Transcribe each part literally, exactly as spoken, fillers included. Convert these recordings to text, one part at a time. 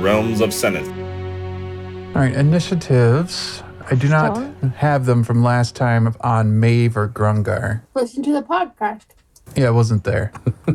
realms of Senate. All right, initiatives. I do not Stone? have them from last time on Maeve or Grungar. Listen to the podcast. Yeah, I wasn't there.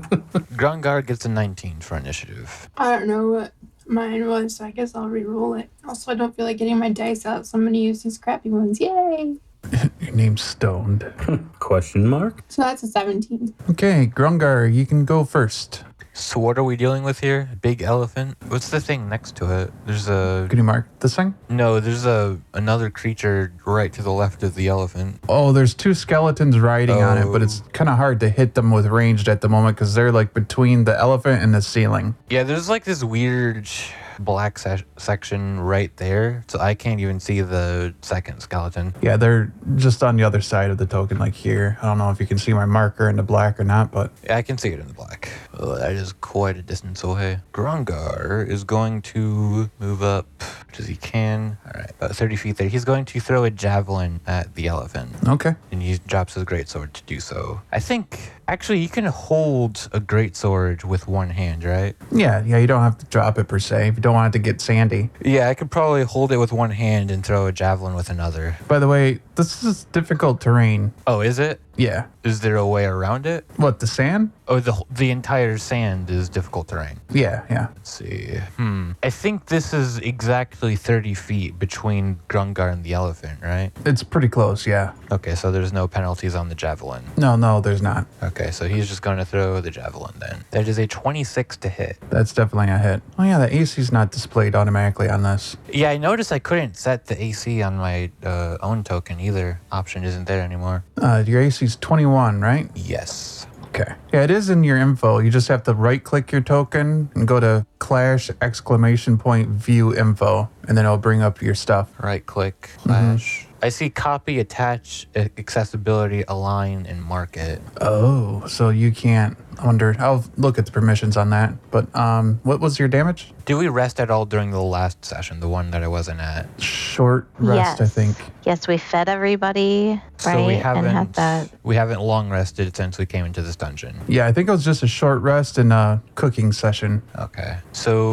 Grungar gets a nineteen for initiative. I don't know what mine was, so I guess I'll re-roll it. Also, I don't feel like getting my dice out, so I'm going to use these crappy ones. Yay! Your name's Stoned. Question mark? So that's a seventeen. Okay, Grungar, you can go first. So what are we dealing with here? A big elephant? What's the thing next to it? There's a... Can you mark this thing? No, there's a another creature right to the left of the elephant. Oh, there's two skeletons riding on it, but it's kind of hard to hit them with ranged at the moment because they're like between the elephant and the ceiling. Yeah, there's like this weird black se- section right there, so I can't even see the second skeleton. Yeah, they're just on the other side of the token, like here. I don't know if you can see my marker in the black or not, but... Yeah, I can see it in the black. Oh, that is quite a distance away. Grungar is going to move up as he can. All right, about thirty feet there. He's going to throw a javelin at the elephant. Okay. And he drops his greatsword to do so. I think, actually, you can hold a greatsword with one hand, right? Yeah, yeah, you don't have to drop it per se if you don't want it to get sandy. Yeah, I could probably hold it with one hand and throw a javelin with another. By the way, this is difficult terrain. Oh, is it? Yeah. Is there a way around it? What, the sand? Oh, the the entire sand is difficult terrain. Yeah, yeah. Let's see. Hmm. I think this is exactly thirty feet between Grungar and the elephant, right? It's pretty close, yeah. Okay, so there's no penalties on the javelin. No, no, there's not. Okay, so he's just going to throw the javelin then. That is a twenty-six to hit. That's definitely a hit. Oh yeah, the A C's not displayed automatically on this. Yeah, I noticed I couldn't set the A C on my uh, own token either. Option isn't there anymore. Uh, your A C's twenty-one, right? Yes. Okay. Yeah, it is in your info. You just have to right-click your token and go to Clash exclamation point view info, and then it'll bring up your stuff. Right click, Clash. I see copy, attach, a- accessibility, align, and market. Oh, so you can't. I wonder. I'll look at the permissions on that. But um, what was your damage? Did we rest at all during the last session, the one that I wasn't at? Short rest, Yes. I think. Yes, we fed everybody, right? So we haven't and had that. we haven't long rested since we came into this dungeon. Yeah, I think it was just a short rest and a cooking session. Okay. So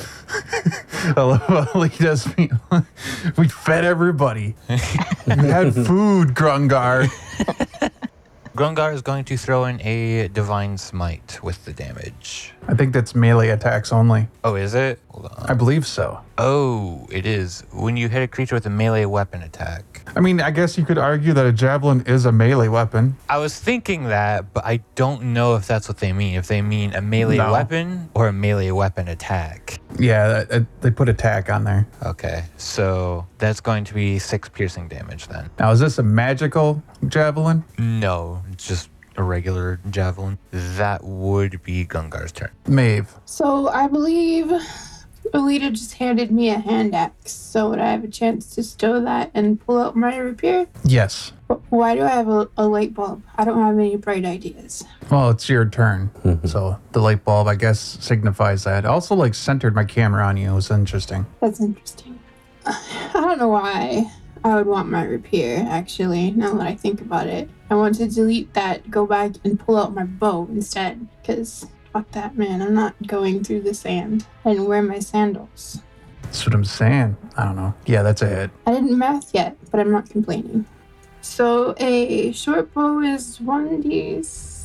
I love how he does me. We fed everybody. We had food, Grungar. Grungar is going to throw in a divine smite with the damage. I think that's melee attacks only. Oh, is it? Hold on. I believe so. Oh, it is. When you hit a creature with a melee weapon attack. I mean, I guess you could argue that a javelin is a melee weapon. I was thinking that, but I don't know if that's what they mean. If they mean a melee No. weapon or a melee weapon attack. Yeah, that, that- they put attack on there. Okay, so that's going to be six piercing damage then. Now, is this a magical javelin? No, it's just a regular javelin. That would be Gungar's turn. Maeve. So I believe Alita just handed me a hand axe. So would I have a chance to stow that and pull out my rapier? Yes. Wh- Why do I have a, a light bulb? I don't have any bright ideas. Well, it's your turn. So the light bulb, I guess, signifies that. Also, like, centered my camera on you. It was interesting. That's interesting. I don't know why I would want my rapier, actually, now that I think about it. I want to delete that, go back and pull out my bow instead. Because, fuck that, man. I'm not going through the sand. I didn't wear my sandals. That's what I'm saying. I don't know. Yeah, that's a hit. I didn't math yet, but I'm not complaining. So a short bow is one d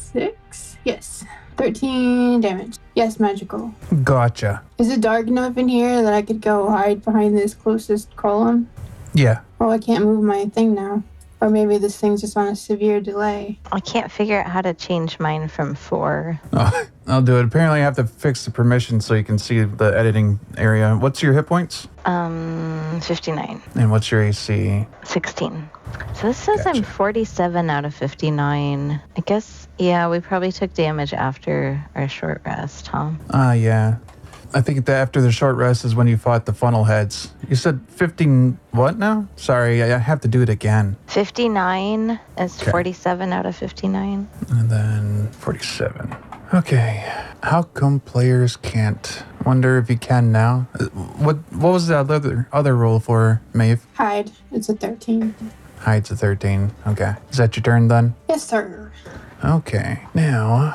six? Yes. thirteen damage. Yes, magical. Gotcha. Is it dark enough in here that I could go hide behind this closest column? Yeah. Oh, I can't move my thing now. Or maybe this thing's just on a severe delay. I can't figure out how to change mine from four. Oh, I'll do it. Apparently, I have to fix the permissions so you can see the editing area. What's your hit points? Um, fifty-nine. And what's your A C? sixteen. So this says I'm Gotcha. forty-seven out of fifty-nine. I guess, yeah, we probably took damage after our short rest, huh? Ah, yeah. I think that after the short rest is when you fought the funnel heads. You said fifteen, what now? Sorry, I I have to do it again. fifty-nine is Okay. forty-seven out of fifty-nine. And then forty-seven. Okay. How come players can't? Wonder if you can now. Uh, What What was the other other roll for Maeve? Hide. It's a thirteen. Hides a thirteen. Okay. Is that your turn then? Yes, sir. Okay. Now,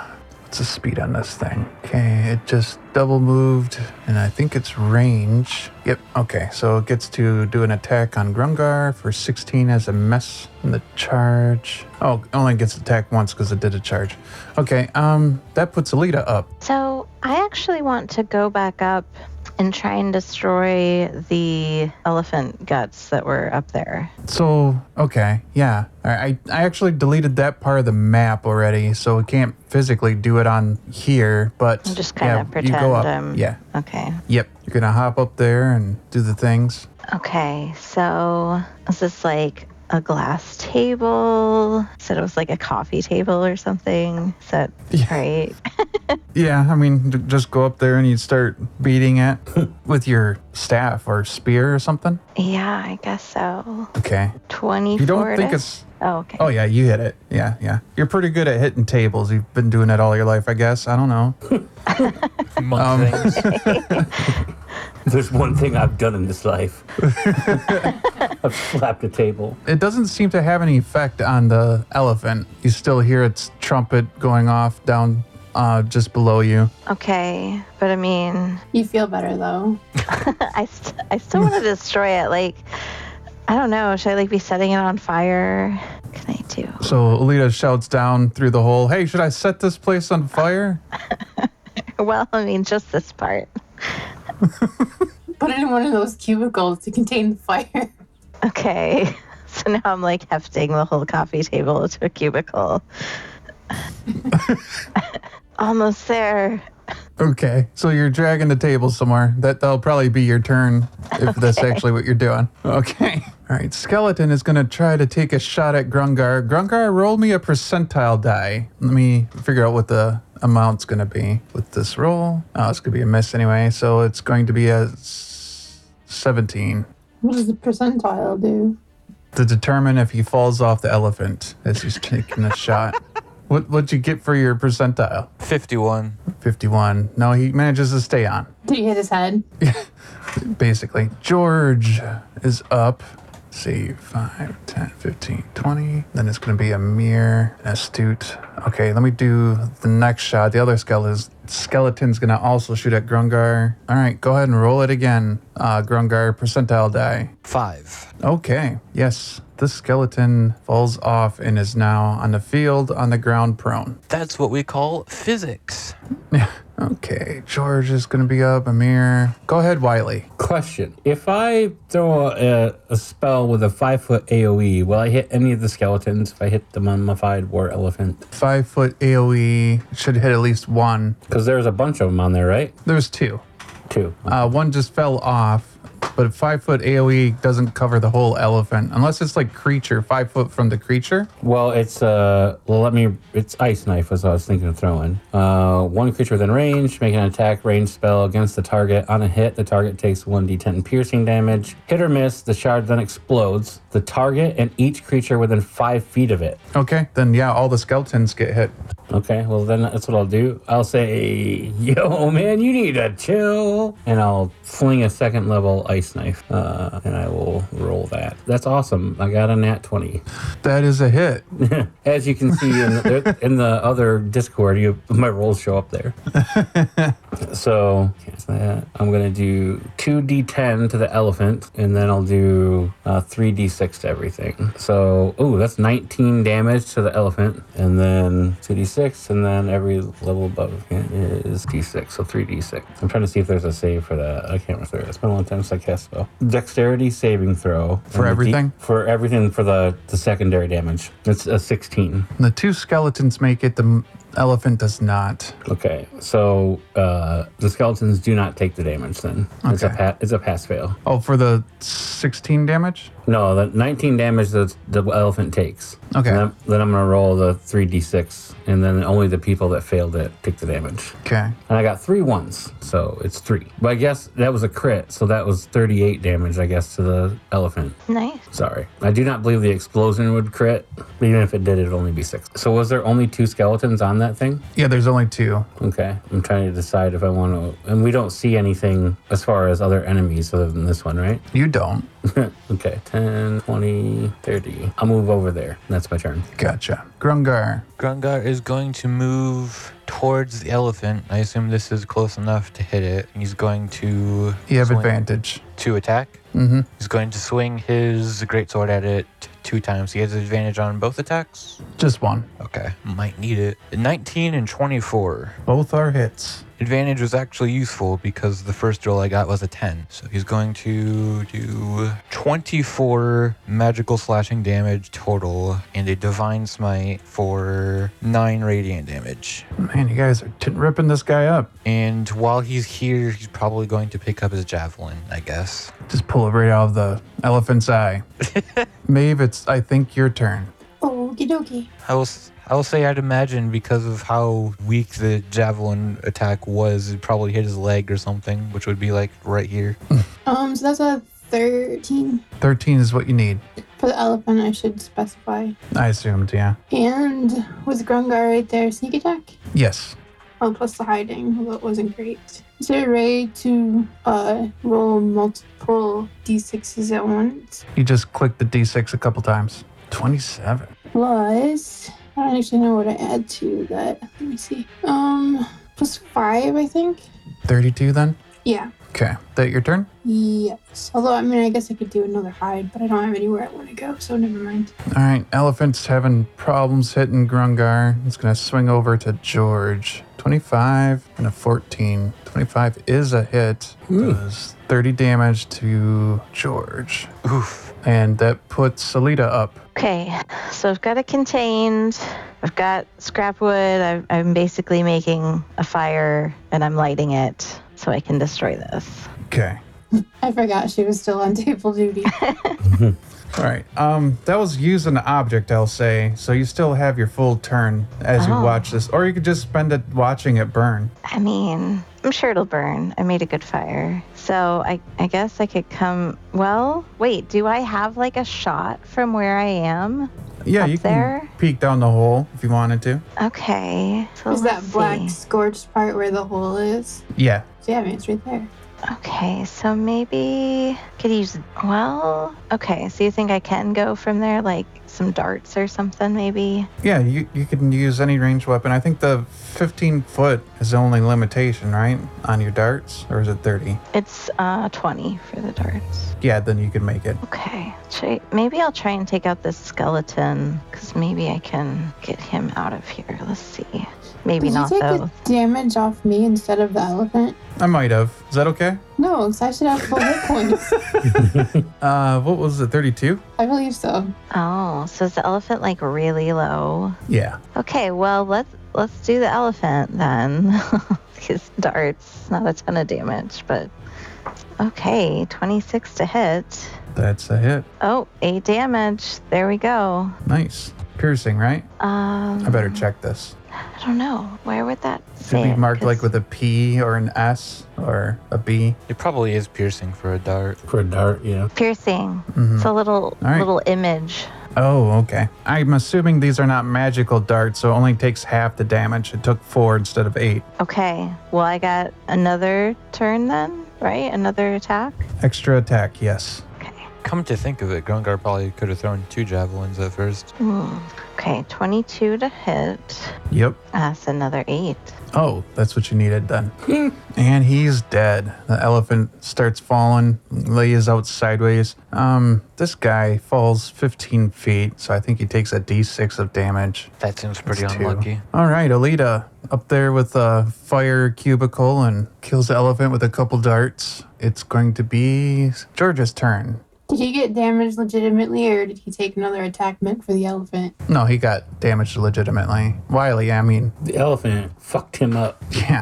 What's the speed on this thing? Okay, it just double moved, and I think it's range. Yep, okay, so it gets to do an attack on Grungar for sixteen as a mess in the charge. Oh, it only gets attacked once because it did a charge. Okay, um, that puts Alita up. So I actually want to go back up and try and destroy the elephant guts that were up there. So, okay, yeah. All right, I, I actually deleted that part of the map already, so we can't physically do it on here, but And just kind yeah, of you pretend go up. I'm... Yeah, Okay. yep. You're gonna hop up there and do the things. Okay, so is this like a glass table? Said it was like a coffee table or something. Is that Yeah. right? Yeah, I mean, d- just go up there and you start beating it with your staff or spear or something. Yeah, I guess so. Okay. twenty-four. You don't think to- it's... Oh, okay. Oh, yeah, you hit it. Yeah, yeah. You're pretty good at hitting tables. You've been doing it all your life, I guess. I don't know. Monk Um, things. There's one thing I've done in this life. I've slapped a table. It doesn't seem to have any effect on the elephant. You still hear its trumpet going off down uh, just below you. Okay, but I mean, You feel better though. I, st- I still want to destroy it. Like, I don't know. Should I like be setting it on fire? What can I do? So Alita shouts down through the hole, "Hey, should I set this place on fire?" Well, I mean, just this part. Put it in one of those cubicles to contain the fire. Okay. So now I'm like hefting the whole coffee table to a cubicle. Almost there. Okay, so you're dragging the table somewhere. That that'll probably be your turn if that's Okay. actually what you're doing. Okay. All right. Skeleton is gonna try to take a shot at Grungar. Grungar, roll me a percentile die. Let me figure out what the amount's gonna be with this roll. Oh, it's gonna be a miss anyway. So it's going to be a s- seventeen What does the percentile do? to determine if he falls off the elephant as he's taking a shot. What what'd you get for your percentile? fifty-one. fifty-one. No, he manages to stay on. Did he hit his head? Basically. George is up. Let's see, five, ten, fifteen, twenty. Then it's going to be a mere astute. Okay, let me do the next shot. The other skeleton, skeleton's going to also shoot at Grungar. All right, go ahead and roll it again. Uh, Grungar, percentile die. Five. Okay, yes. This skeleton falls off and is now on the field, on the ground, prone. That's what we call physics. Yeah. Okay, George is going to be up. Amir. Go ahead, Wiley. Question. If I throw a, a spell with a five foot AoE, will I hit any of the skeletons if I hit the mummified war elephant? Five foot AoE should hit at least one. Because there's a bunch of them on there, right? There's two. Two. Uh, one just fell off, but five foot AoE doesn't cover the whole elephant unless it's like creature, five foot from the creature. Well, it's uh, well, let me. It's ice knife, as I was thinking of throwing. Uh, one creature within range, make an attack range spell against the target. On a hit, the target takes one d ten piercing damage. Hit or miss, the shard then explodes. The target and each creature within five feet of it. Okay, then yeah, all the skeletons get hit. Okay, well then that's what I'll do. I'll say, "Yo, man, you need to chill," and I'll fling a second level ice knife, uh, and I will roll that. That's awesome. I got a nat twenty. That is a hit. As you can see in the, in the other Discord, you my rolls show up there. So that. I'm gonna do two d ten to the elephant, and then I'll do uh, three d six to everything. So, oh, that's nineteen damage to the elephant, and then two d six, and then every level above it is d six, so three d six. I'm trying to see if there's a save for that. I can't remember. It's been a long time since I cast spell. Dexterity saving throw For and the D- everything? for everything for the the secondary damage. It's a sixteen. The two skeletons make it, the m- elephant does not. Okay, so uh, the skeletons do not take the damage then. It's a Okay. pa- it's a pass fail. Oh, for the sixteen damage? No, the nineteen damage that the elephant takes. Okay. And then, then I'm gonna roll the three d six, and then only the people that failed it take the damage. Okay. And I got three ones, so it's three. But I guess that was a crit, so that was thirty-eight damage, I guess, to the elephant. Nice. Sorry. I do not believe the explosion would crit. Even if it did, it would only be six. So was there only two skeletons on on that thing? Yeah, there's only two. Okay. I'm trying to decide if I want to. And we don't see anything as far as other enemies other than this one, right? You don't. Okay. ten, twenty, thirty. I'll move over there. That's my turn. Gotcha. Grungar. Grungar is going to move towards the elephant. I assume this is close enough to hit it. He's going to You have swing advantage. to attack. Mm-hmm. He's going to swing his greatsword at it two times. He has advantage on both attacks. Just one. Okay, might need it. nineteen and twenty-four. Both are hits. Advantage was actually useful because the first roll I got was a ten. So he's going to do twenty-four magical slashing damage total and a divine smite for nine radiant damage. Man, you guys are t- ripping this guy up. And while he's here, he's probably going to pick up his javelin, I guess. Just pull it right out of the elephant's eye. Maeve, it's, I think, your turn. Okie dokie. I will, s- I will say I'd imagine because of how weak the javelin attack was, it probably hit his leg or something, which would be like right here. Um, so that's a thirteen. thirteen is what you need. For the elephant, I should specify. I assumed, yeah. And with Grungar right there, sneak attack? Yes. Oh, plus the hiding, although it wasn't great. Is there a way to uh, roll multiple d sixes at once? You just click the d six a couple times. twenty-seven. Plus, I don't actually know what I add to that. Let me see. Um, plus five, I think? thirty-two then? Yeah. Okay. That your turn? Yes. Although, I mean, I guess I could do another hide, but I don't have anywhere I want to go, so never mind. All right. Elephant's having problems hitting Grungar. He's going to swing over to George. twenty-five and a fourteen. twenty-five is a hit. Does thirty damage to George. Oof. And that puts Alita up. Okay, so I've got it contained. I've got scrap wood. I've, I'm basically making a fire and I'm lighting it so I can destroy this. Okay. I forgot she was still on table duty. All right. Um, that was using an object, I'll say. So you still have your full turn as you Oh. watch this, or you could just spend it watching it burn. I mean, I'm sure it'll burn. I made a good fire. So I, I guess I could come. Well, wait, do I have like a shot from where I am? Yeah, Up you can there? peek down the hole if you wanted to. Okay. So Is that let's black see. scorched part where the hole is? Yeah. So yeah, I mean, it's right there. Okay, so maybe could use. Well, okay. So you think I can go from there, like some darts or something, maybe? Yeah, you, you can use any ranged weapon. I think the fifteen foot is the only limitation, right? On your darts? Or is it thirty? It's uh twenty for the darts. Yeah, then you can make it. Okay. Should I, maybe I'll try and take out this skeleton because maybe I can get him out of here. Let's see. Maybe Did not you take though. the damage off me instead of the elephant? I might have. Is that okay? No, because I should have full hit points. Uh, what was it, thirty-two? I believe so. Oh, so is the elephant like really low? Yeah. Okay, well let's let's do the elephant then. His darts, not a ton of damage, but okay, twenty-six to hit. That's a hit. Oh, eight damage. There we go. Nice. Piercing, right? Um, I better check this. I don't know. Where would that Should say be it? marked like 'Cause- with a P or an S or a B. It probably is piercing for a dart. For a dart, yeah. piercing. Mhm. It's a little right. little image. Oh, okay. I'm assuming these are not magical darts, so it only takes half the damage. It took four instead of eight. Okay. Well, I got another turn then, right? Another attack. Extra attack, yes. Okay. Come to think of it, Grungar probably could have thrown two javelins at first. Hmm. Okay, twenty-two to hit. Yep. That's another eight. Oh, that's what you needed then. And he's dead. The elephant starts falling, lays out sideways. Um, this guy falls fifteen feet, so I think he takes a d six of damage. That seems pretty That's two. unlucky. All right, Alita up there with a fire cubicle and kills the elephant with a couple darts. It's going to be George's turn. Did he get damaged legitimately, or did he take another attack meant for the elephant? No, he got damaged legitimately. Wiley, I mean, The elephant fucked him up. yeah.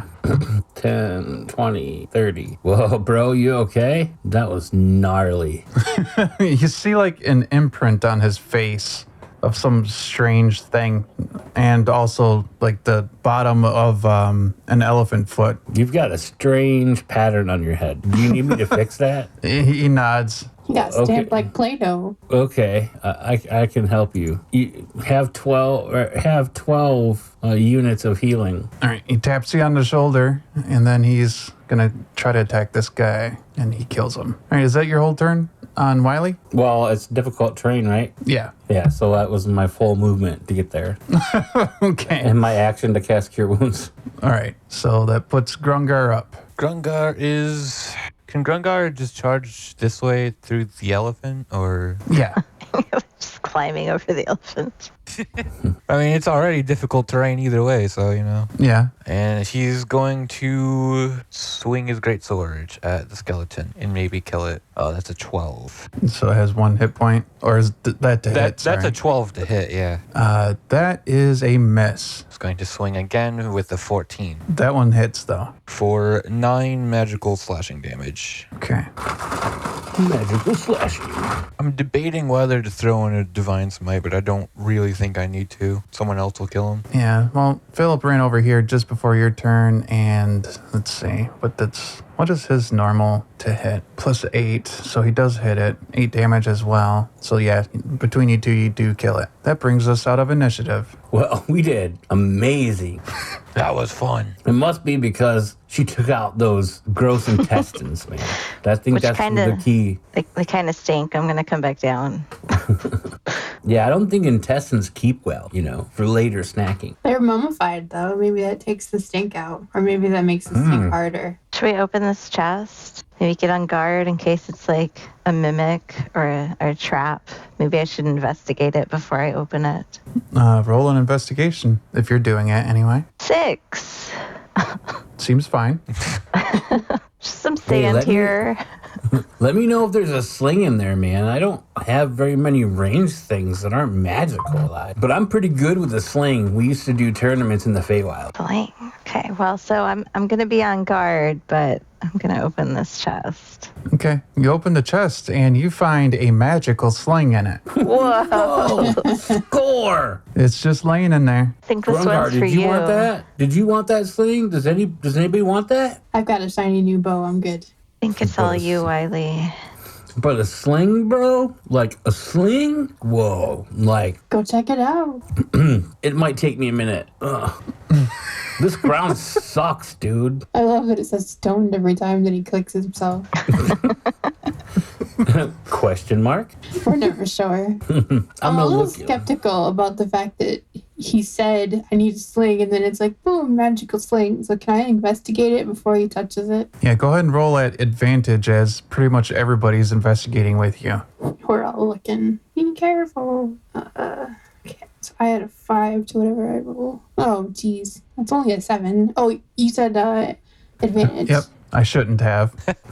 ten, twenty, thirty. Whoa, bro, you okay? That was gnarly. You see like an imprint on his face of some strange thing, and also like the bottom of um, an elephant foot. You've got a strange pattern on your head. Do you need me to fix that? He, he nods. He got stamped Okay. like Play-Doh. Okay, I, I, I can help you. You have twelve or have twelve uh, units of healing. All right, he taps you on the shoulder, and then he's gonna try to attack this guy, and he kills him. All right, is that your whole turn on Wiley? Well, it's difficult terrain, right? Yeah. Yeah, so that was my full movement to get there, Okay. and my action to cast Cure Wounds. All right, so that puts Grungar up. Grungar is. Can Grungar just charge this way through the elephant, or? Yeah. Just climbing over the elephant. I mean, it's already difficult terrain either way, so you know. Yeah. And he's going to swing his greatsword at the skeleton and maybe kill it. Oh, that's a twelve. So it has one hit point, or is th- that to That hit? that's a Sorry. twelve to hit. Yeah. Uh, that is a miss. He's going to swing again with the fourteen That one hits though. for nine magical slashing damage. Okay. Magical slashing. I'm debating whether to throw in a divine smite, but I don't really think I need to. Someone else will kill him. Yeah. Well, Philip ran over here just before your turn, and let's see what that's. What is his normal to hit? Plus eight, so he does hit it. Eight damage as well. So yeah, between you two, you do kill it. That brings us out of initiative. Well, we did amazing. That was fun. It must be because she took out those gross intestines, man. I think Which that's kinda- the key. They, they kind of stink. I'm going to come back down. Yeah, I don't think intestines keep well, you know, for later snacking. They're mummified though. Maybe that takes the stink out, or maybe that makes the stink harder. Should we open this chest? Maybe get on guard in case it's like a mimic or a, or a trap. Maybe I should investigate it before I open it. Uh, roll an investigation if you're doing it anyway. Six. Seems fine. Just some Hey, sand let me- here. Let me know if there's a sling in there, man. I don't have very many ranged things that aren't magical, but I'm pretty good with the sling. We used to do tournaments in the Feywild. Blank. Okay, well, so I'm I'm gonna be on guard, but I'm gonna open this chest. Okay. You open the chest and you find a magical sling in it. Whoa! Oh, score! It's just laying in there. I think this Grungar, one's for did you, you. want that? Did you want that sling? Does any does anybody want that? I've got a shiny new bow. I'm good. I think it's all you, Wiley. But a sling, bro? Like a sling? Whoa. Like, Go check it out. it might take me a minute. Ugh. This ground sucks, dude. I love that it says stoned every time that he clicks himself. Question mark? We're never sure. I'm I'm a gonna little look. skeptical about the fact that he said, I need a sling, and then it's like, boom, magical sling. So can I investigate it before he touches it? Yeah, go ahead and roll at advantage as pretty much everybody's investigating with you. We're all looking. Be careful. Uh, okay, so I had a five to whatever I roll. Oh, geez. That's only a seven. Oh, you said uh, advantage. Yep, I shouldn't have.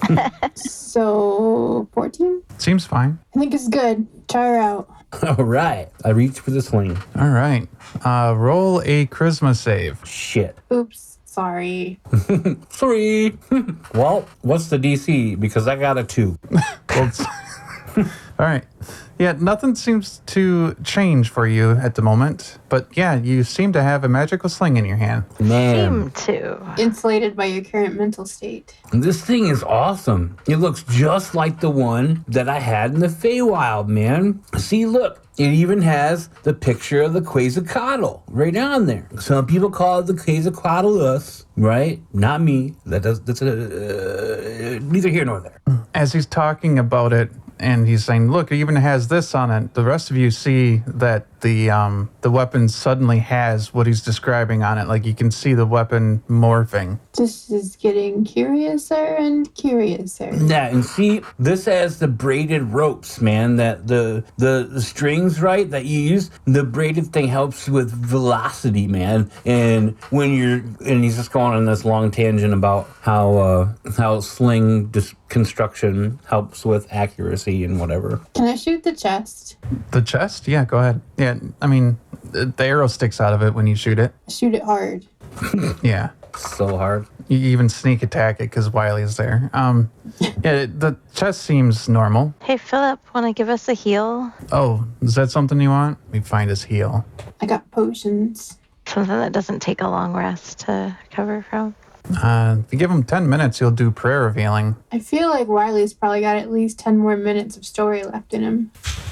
So fourteen? Seems fine. I think it's good. Try her out. All right. I reached for the sling. All right. Uh, roll a charisma save. Shit. Oops. Sorry. Three. Well, what's the D C? Because I got a two. Well, it's- All right. Yeah, nothing seems to change for you at the moment. But yeah, you seem to have a magical sling in your hand. Man, Seem to. Insulated by your current mental state. this thing is awesome. It looks just like the one that I had in the Feywild, man. See, look. It even has the picture of the Quetzalcoatl right on there. Some people call it the Quetzalcoatlus, right? Not me. That does. That's a, uh, neither here nor there. As he's talking about it, and he's saying, look, it even has this on it. The rest of you see that the um, the weapon suddenly has what he's describing on it. Like you can see the weapon morphing. This is getting curiouser and curiouser. Yeah, and see, this has the braided ropes, man. That the, the the strings, right, that you use. The braided thing helps with velocity, man. And when you're, and he's just going on this long tangent about how uh, how sling dis- construction helps with accuracy and whatever. Can I shoot the chest? The chest? Yeah, go ahead. Yeah, I mean, the the arrow sticks out of it when you shoot it. Shoot it hard. Yeah. so hard. You even sneak attack it because Wiley's there. Um, yeah, it- the chest seems normal. Hey, Philip, want to give us a heal? Oh, is that something you want? We find his heal. I got potions. Something that doesn't take a long rest to recover from. Uh, if you give him ten minutes, he'll do prayer revealing. I feel like Wiley's probably got at least ten more minutes of story left in him.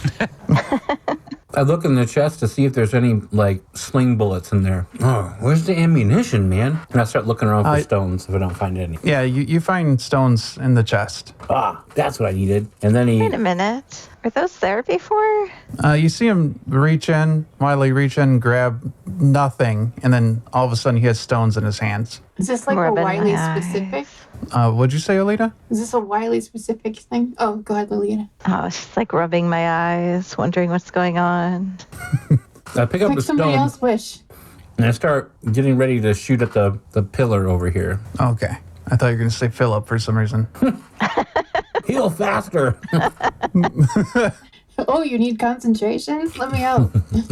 I look in the chest to see if there's any, like, sling bullets in there. Oh, where's the ammunition, man? And I start looking around for Uh, stones if I don't find any. Yeah, you, you find stones in the chest. Ah, that's what I needed. And then he... Wait a minute. Were those there before? Uh, you see him reach in, Wiley reach in, grab nothing, and then all of a sudden he has stones in his hands. Is this like Rubbing a my Wiley eyes. specific? Uh, what'd you say, Alita? Is this a Wiley specific thing? Oh, go ahead, Lolita. Oh, it's just like rubbing my eyes, wondering what's going on. I pick up Like the somebody stone else wish. and I start getting ready to shoot at the, the pillar over here. Okay. I thought you were going to say Philip for some reason. Heal faster! Oh, you need concentration? Let me help.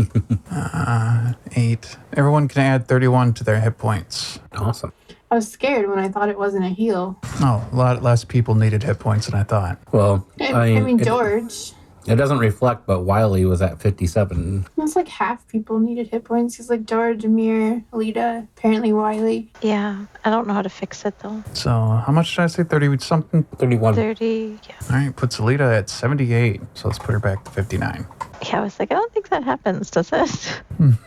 Eight. Everyone can add thirty-one to their hit points. Awesome. I was scared when I thought it wasn't a heal. Oh, a lot less people needed hit points than I thought. Well, I, I I mean, mean, it, George. it doesn't reflect, but Wiley was at fifty-seven. It's like half people needed hit points. Because like George, Amir, Alita, apparently Wiley. Yeah, I don't know how to fix it though. So, how much did I say? thirty something? thirty-one. thirty, yeah. All right, puts Alita at seventy-eight. So let's put her back to fifty-nine. Yeah, I was like, I don't think that happens, does it?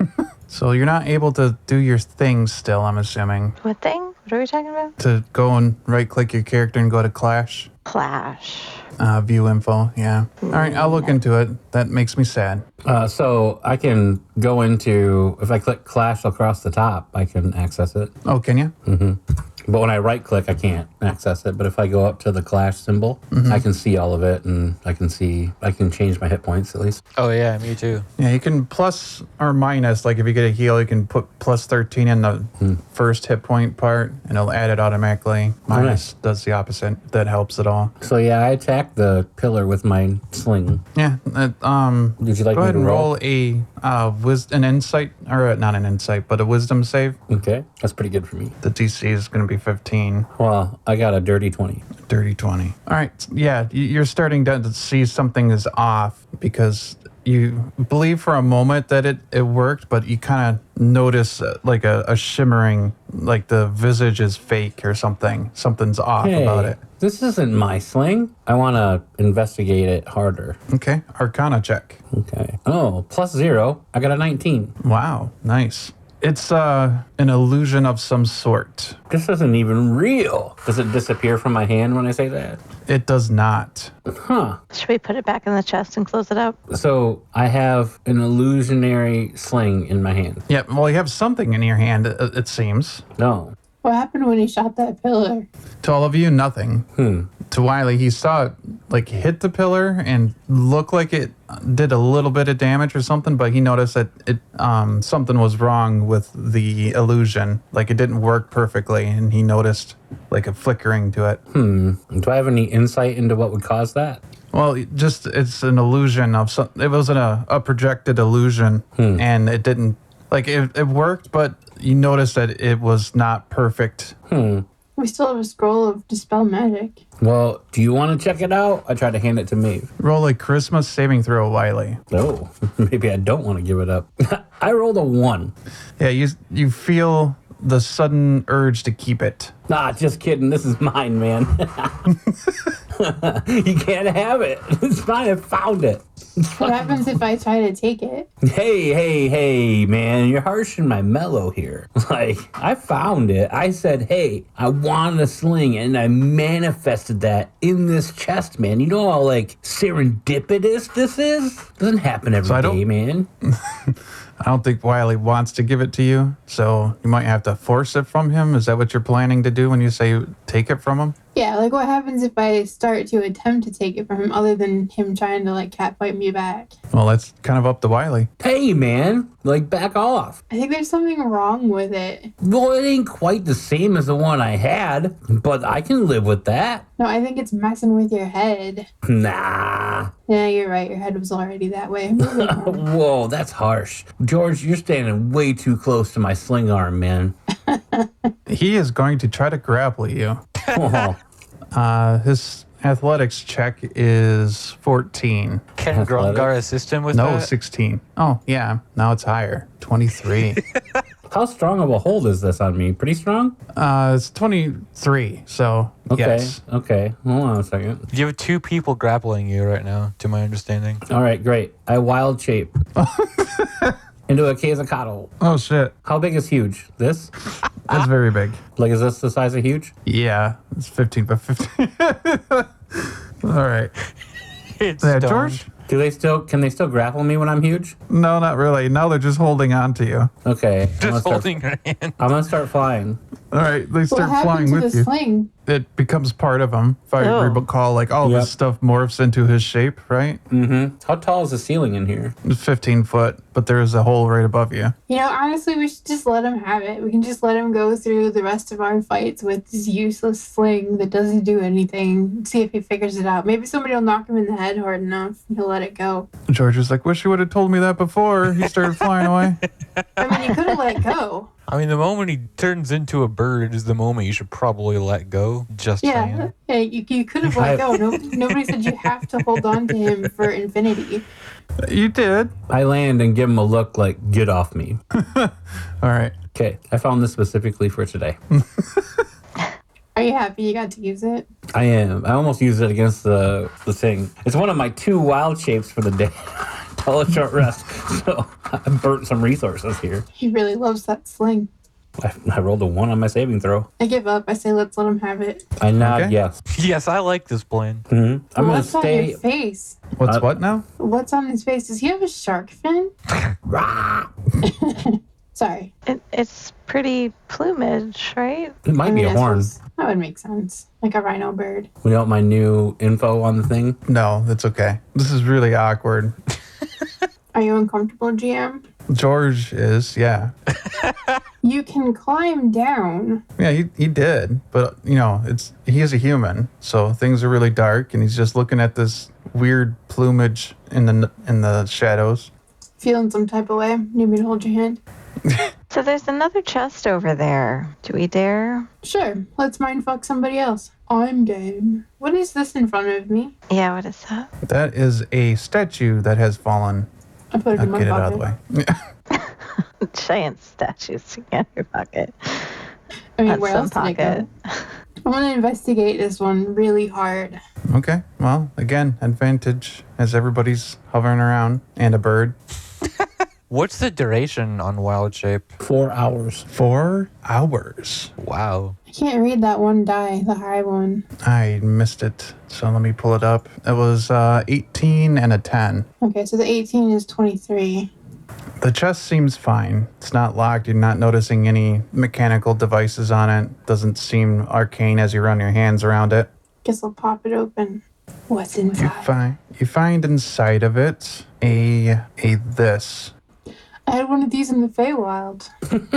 So you're not able to do your thing still, I'm assuming. What thing? What are we talking about? To go and right click your character and go to Clash. Clash. Uh, view info, yeah. All right, I'll look into it. That makes me sad. Uh, so I can go into, if I click Clash across the top, I can access it. Oh, can you? But when I right click, I can't access it. But if I go up to the Clash symbol, I can see all of it, and I can see, I can change my hit points at least. Oh yeah, me too. Yeah, you can plus or minus. Like if you get a heal, you can put plus thirteen in the first hit point part, and it'll add it automatically. Minus does the opposite. That helps at all. So yeah, I attacked the pillar with my sling. Yeah. Uh, um. Would you like Go me ahead to and roll? roll a uh, wis- an insight, or uh, not an insight, but a wisdom save. Okay, that's pretty good for me. The D C is going to be fifteen. Well, I got a dirty twenty. Dirty twenty. All right. Yeah, y- you're starting to see something is off because you believe for a moment that it, it worked, but you kind of notice uh, like a, a shimmering, like the visage is fake or something. Something's off Hey, about it. this isn't my sling. I want to investigate it harder. Okay. Arcana check. Okay. Oh, plus zero. I got a nineteen. Wow. Nice. It's uh, an illusion of some sort. This isn't even real. Does it disappear from my hand when I say that? It does not. Huh. Should we put it back in the chest and close it up? So I have an illusionary sling in my hand. Yeah, well, you have something in your hand, it, it seems. No. What happened when he shot that pillar? To all of you, nothing. Hmm. To Wiley, he saw it like hit the pillar and look like it did a little bit of damage or something, but he noticed that it um, something was wrong with the illusion. Like it didn't work perfectly, and he noticed like a flickering to it. Hmm. Do I have any insight into what would cause that? Well, it just it's an illusion of some. It wasn't a, a projected illusion, and it didn't like it. It worked, but you noticed that it was not perfect. Hmm. We still have a scroll of Dispel Magic. Well, do you want to check it out? I tried to hand it to Maeve. Roll a Christmas saving throw, Wiley. Oh, maybe I don't want to give it up. I rolled a one. Yeah, you you feel the sudden urge to keep it. Nah, just kidding. This is mine, man. You can't have it. It's mine. I found it. What happens if I try to take it? Hey, hey, hey, man. You're harshing my mellow here. Like, I found it. I said, hey, I want a sling, and I manifested that in this chest, man. You know how, like, serendipitous this is? Doesn't happen every So I don't- day, man. I don't think Wiley wants to give it to you, so you might have to force it from him. Is that what you're planning to do when you say take it from him? Yeah, like what happens if I start to attempt to take it from him other than him trying to like catfight me back? Well, that's kind of up to Wiley. Hey, man, like back off. I think there's something wrong with it. Well, it ain't quite the same as the one I had, but I can live with that. No, I think it's messing with your head. Nah. Yeah, you're right. Your head was already that way. Moving on. Whoa, that's harsh. George, you're standing way too close to my sling arm, man. He is going to try to grapple you. Oh, Uh, his athletics check is fourteen. Can Athletic? Grongar assist him with No, that? sixteen. Oh, yeah. Now it's higher. twenty-three. how strong of a hold is this on me? Pretty strong? uh, it's twenty-three. So, Okay. yes. Okay. Hold on a second. You have two people grappling you right now, to my understanding. All right, great. I wild shape into a Quetzalcoatl. Oh, shit. How big is huge? This? That's very big. Like, is this the size of huge? Yeah. It's fifteen by fifteen. All right. It's Yeah, stoned. George? Do they still? Can they still grapple me when I'm huge? No, not really. Now they're just holding on to you. Okay. I'm gonna Just start, holding her hand. I'm gonna start flying. All right. They What start happened flying to the with you. sling? It becomes part of him. If I Oh. recall, like all Yep. this stuff morphs into his shape, right? Mm-hmm. How tall is the ceiling in here? It's fifteen foot, but there is a hole right above you. You know, honestly, we should just let him have it. We can just let him go through the rest of our fights with this useless sling that doesn't do anything. See if he figures it out. Maybe somebody will knock him in the head hard enough and he'll let it go. George was like, wish you would have told me that before. He started flying away. I mean, he could have let it go. I mean, the moment he turns into a bird is the moment you should probably let go. Just Yeah, saying. yeah you, you could have let go. No, nobody said you have to hold on to him for infinity. You did. I land and give him a look like, get off me. All right. Okay, I found this specifically for today. Are you happy you got to use it? I am. I almost used it against the, the thing. It's one of my two wild shapes for the day. Tell a short rest. So I burnt some resources here. He really loves that sling. I, I rolled a one on my saving throw. I give up. I say let's let him have it. I nod Okay. yes. Yes, I like this plan. hmm I'm going to What's on stay. your face? What's Uh, what now? What's on his face? Does he have a shark fin? Rah! Sorry. It, it's pretty plumage, right? It might I be mean, a I horn. suppose That would make sense. Like a rhino bird. We want my new info on the thing. No, that's okay. This is really awkward. Are you uncomfortable, G M? George is, yeah. You can climb down. Yeah, he, he did. But, you know, it's he is a human. So things are really dark and he's just looking at this weird plumage in the in the shadows. Feeling some type of way. Need me to hold your hand? So there's another chest over there. Do we dare? Sure. Let's mind fuck somebody else. I'm game. What is this in front of me? Yeah, what is that? That is a statue that has fallen. I put it I'll in my get it pocket. out of the way. Giant statues sticking out of your pocket. I mean, That's where some else did it pocket. go? I want to investigate this one really hard. Okay. Well, again, advantage as everybody's hovering around and a bird. What's the duration on Wild Shape? Four hours. Four hours. Wow. I can't read that one die, the high one. I missed it. So let me pull it up. It was uh, eighteen and a ten. Okay, so the eighteen is twenty-three. The chest seems fine. It's not locked. You're not noticing any mechanical devices on it. Doesn't seem arcane as you run your hands around it. Guess I'll pop it open. What's You inside? find you find inside of it a a this. I had one of these in the Feywild.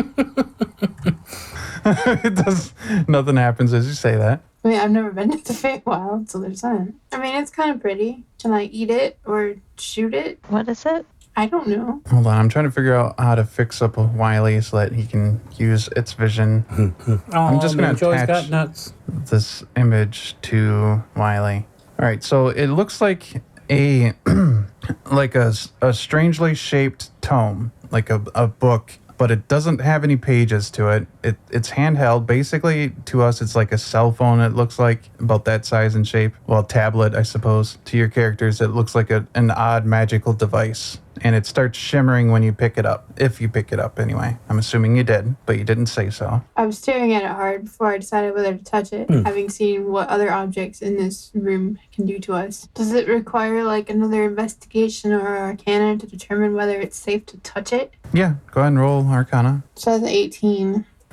It does nothing happens as you say that. I mean, I've never been to the Feywild, so there's that. I mean, it's kind of pretty. Can I eat it or shoot it? What is it? I don't know. Hold on, I'm trying to figure out how to fix up a Wily so that he can use its vision. Oh, I'm just gonna man, Joey's attach- got nuts. This image to Wiley. All right, so it looks like a like a, a strangely shaped tome, like a, a book, but it doesn't have any pages to it. It it's handheld. Basically, to us, it's like a cell phone. It looks like about that size and shape. Well, tablet, I suppose. To your characters, it looks like a, an odd magical device. And it starts shimmering when you pick it up. If you pick it up, anyway. I'm assuming you did, but you didn't say so. I was staring at it hard before I decided whether to touch it, having seen what other objects in this room can do to us. Does it require like another investigation or arcana to determine whether it's safe to touch it? Yeah, go ahead and roll Arcana. So that's eighteen.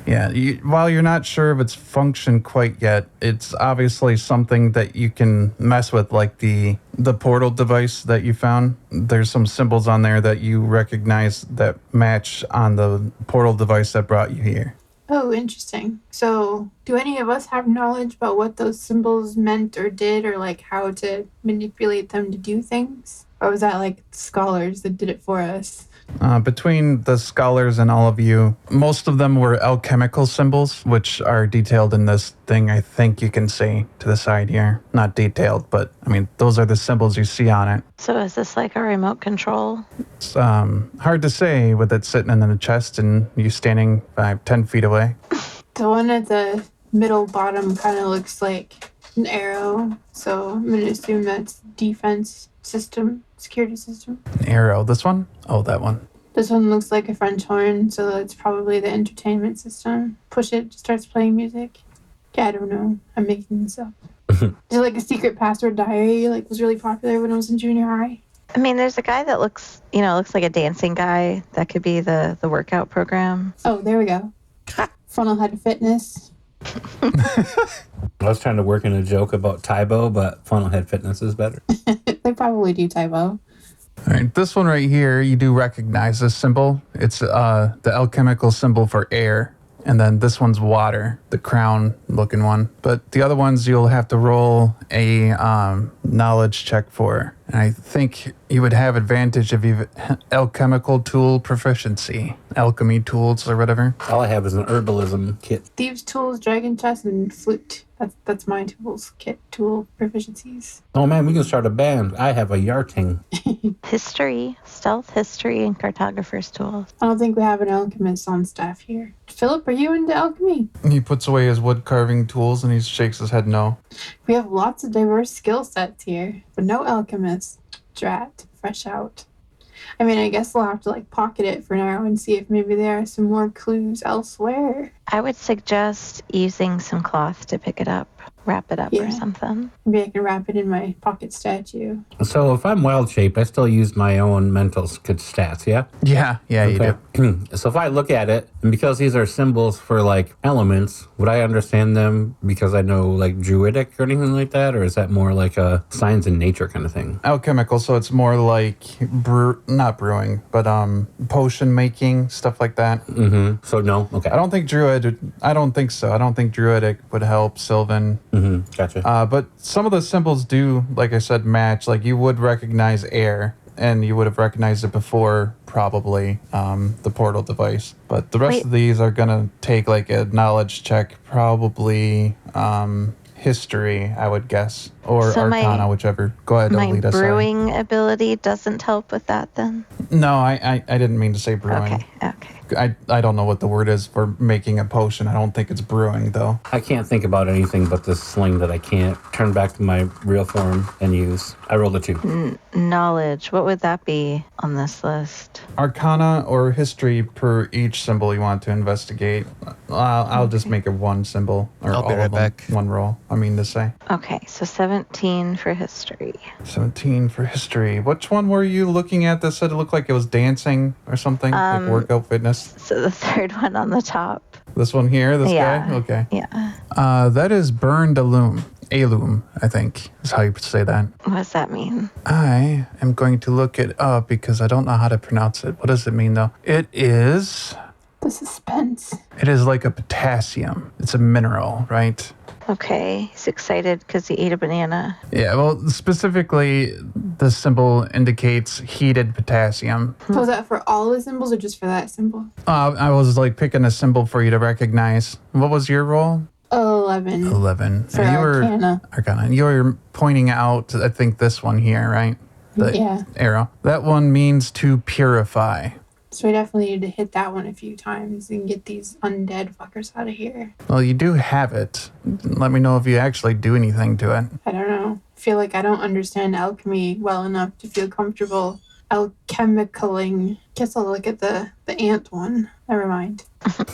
Yeah, you, while you're not sure of its function quite yet, it's obviously something that you can mess with, like the the portal device that you found. There's some symbols on there that you recognize that match on the portal device that brought you here. Oh, interesting. So, do any of us have knowledge about what those symbols meant or did, or like how to manipulate them to do things? Or was that like scholars that did it for us? Uh, between the scholars and all of you, most of them were alchemical symbols, which are detailed in this thing I think you can see to the side here. Not detailed, but I mean, those are the symbols you see on it. So is this like a remote control? It's um, hard to say with it sitting in the chest and you standing five, ten feet away. The one at the middle bottom kind of looks like an arrow, so I'm gonna assume that's defense system, security system. An arrow. This one? Oh, that one. This one looks like a French horn, so that's probably the entertainment system. Push it, starts playing music. Yeah, I don't know. I'm making this up. Is it like a secret password diary? Like was really popular when I was in junior high. I mean, there's a guy that looks, you know, looks like a dancing guy. That could be the the workout program. Oh, there we go. Funnelhead Fitness. I was trying to work in a joke about Tybo, but Funnelhead Fitness is better. They probably do typo. All right, this one right here, you do recognize this symbol. It's uh, the alchemical symbol for air. And then this one's water, the crown looking one. But the other ones you'll have to roll a um, knowledge check for. And I think you would have advantage if you've alchemical tool proficiency, alchemy tools or whatever. All I have is an herbalism kit. Thieves' tools, dragon chest, and flute. That's that's my tools kit tool proficiencies. Oh man, we can start a band. I have a yarting. History, stealth history, and cartographer's tools. I don't think we have an alchemist on staff here. Philip, are you into alchemy? He puts away his wood carving tools and he shakes his head no. We have lots of diverse skill sets here, but no alchemist. Drat, fresh out. I mean, I guess we'll have to like pocket it for now and see if maybe there are some more clues elsewhere. I would suggest using some cloth to pick it up, wrap it up Yeah. or something. Maybe I can wrap it in my pocket statue. So if I'm wild shape, I still use my own mental s- good stats, yeah? Yeah, yeah, you do. So if I look at it, and because these are symbols for like elements, would I understand them because I know like druidic or anything like that? Or is that more like a science and nature kind of thing? Alchemical, so it's more like brew, not brewing, but um, potion making, stuff like that. Mm-hmm. So no? Okay. I don't think druid, I don't think so. I don't think druidic would help Sylvan. Mm-hmm. Gotcha. Uh, but some of the symbols do, like I said, match. Like you would recognize air, and you would have recognized it before, probably, um, the portal device. But the rest Wait. of these are gonna take like a knowledge check, probably um, history, I would guess, or So my- arcana, whichever. Go ahead, My Alita. sorry. brewing ability doesn't help with that then? No, I, I, I didn't mean to say brewing. Okay, okay. I, I don't know what the word is for making a potion. I don't think it's brewing, though. I can't think about anything but this sling that I can't turn back to my real form and use. I rolled a two. N- knowledge, what would that be on this list? Arcana or history per each symbol you want to investigate. I'll, I'll just make it one symbol. Or I'll be all right of them, back. One roll, I mean to say. Okay, so seventeen for history. seventeen for history. Which one were you looking at that said it looked like it was dancing or something? Um, like workout fitness? So the third one on the top. This one here? This Yeah. guy? Okay. Yeah. Uh, that is burned alum. Alum, I think, is how you say that. What does that mean? I am going to look it up because I don't know how to pronounce it. What does it mean, though? It is... The suspense. It is like a potassium. It's a mineral, right? Okay, he's excited because he ate a banana. Yeah, well, specifically, the symbol indicates heated potassium. So is that for all the symbols or just for that symbol? Uh, I was like picking a symbol for you to recognize. What was your roll? eleven. eleven. For And you were Arcana. Arcana. You were pointing out, I think, this one here, right? The Yeah. arrow. That one means to purify. So we definitely need to hit that one a few times and get these undead fuckers out of here. Well, you do have it. Let me know if you actually do anything to it. I don't know. I feel like I don't understand alchemy well enough to feel comfortable alchemicaling. Guess I'll look at the, the ant one. Never mind.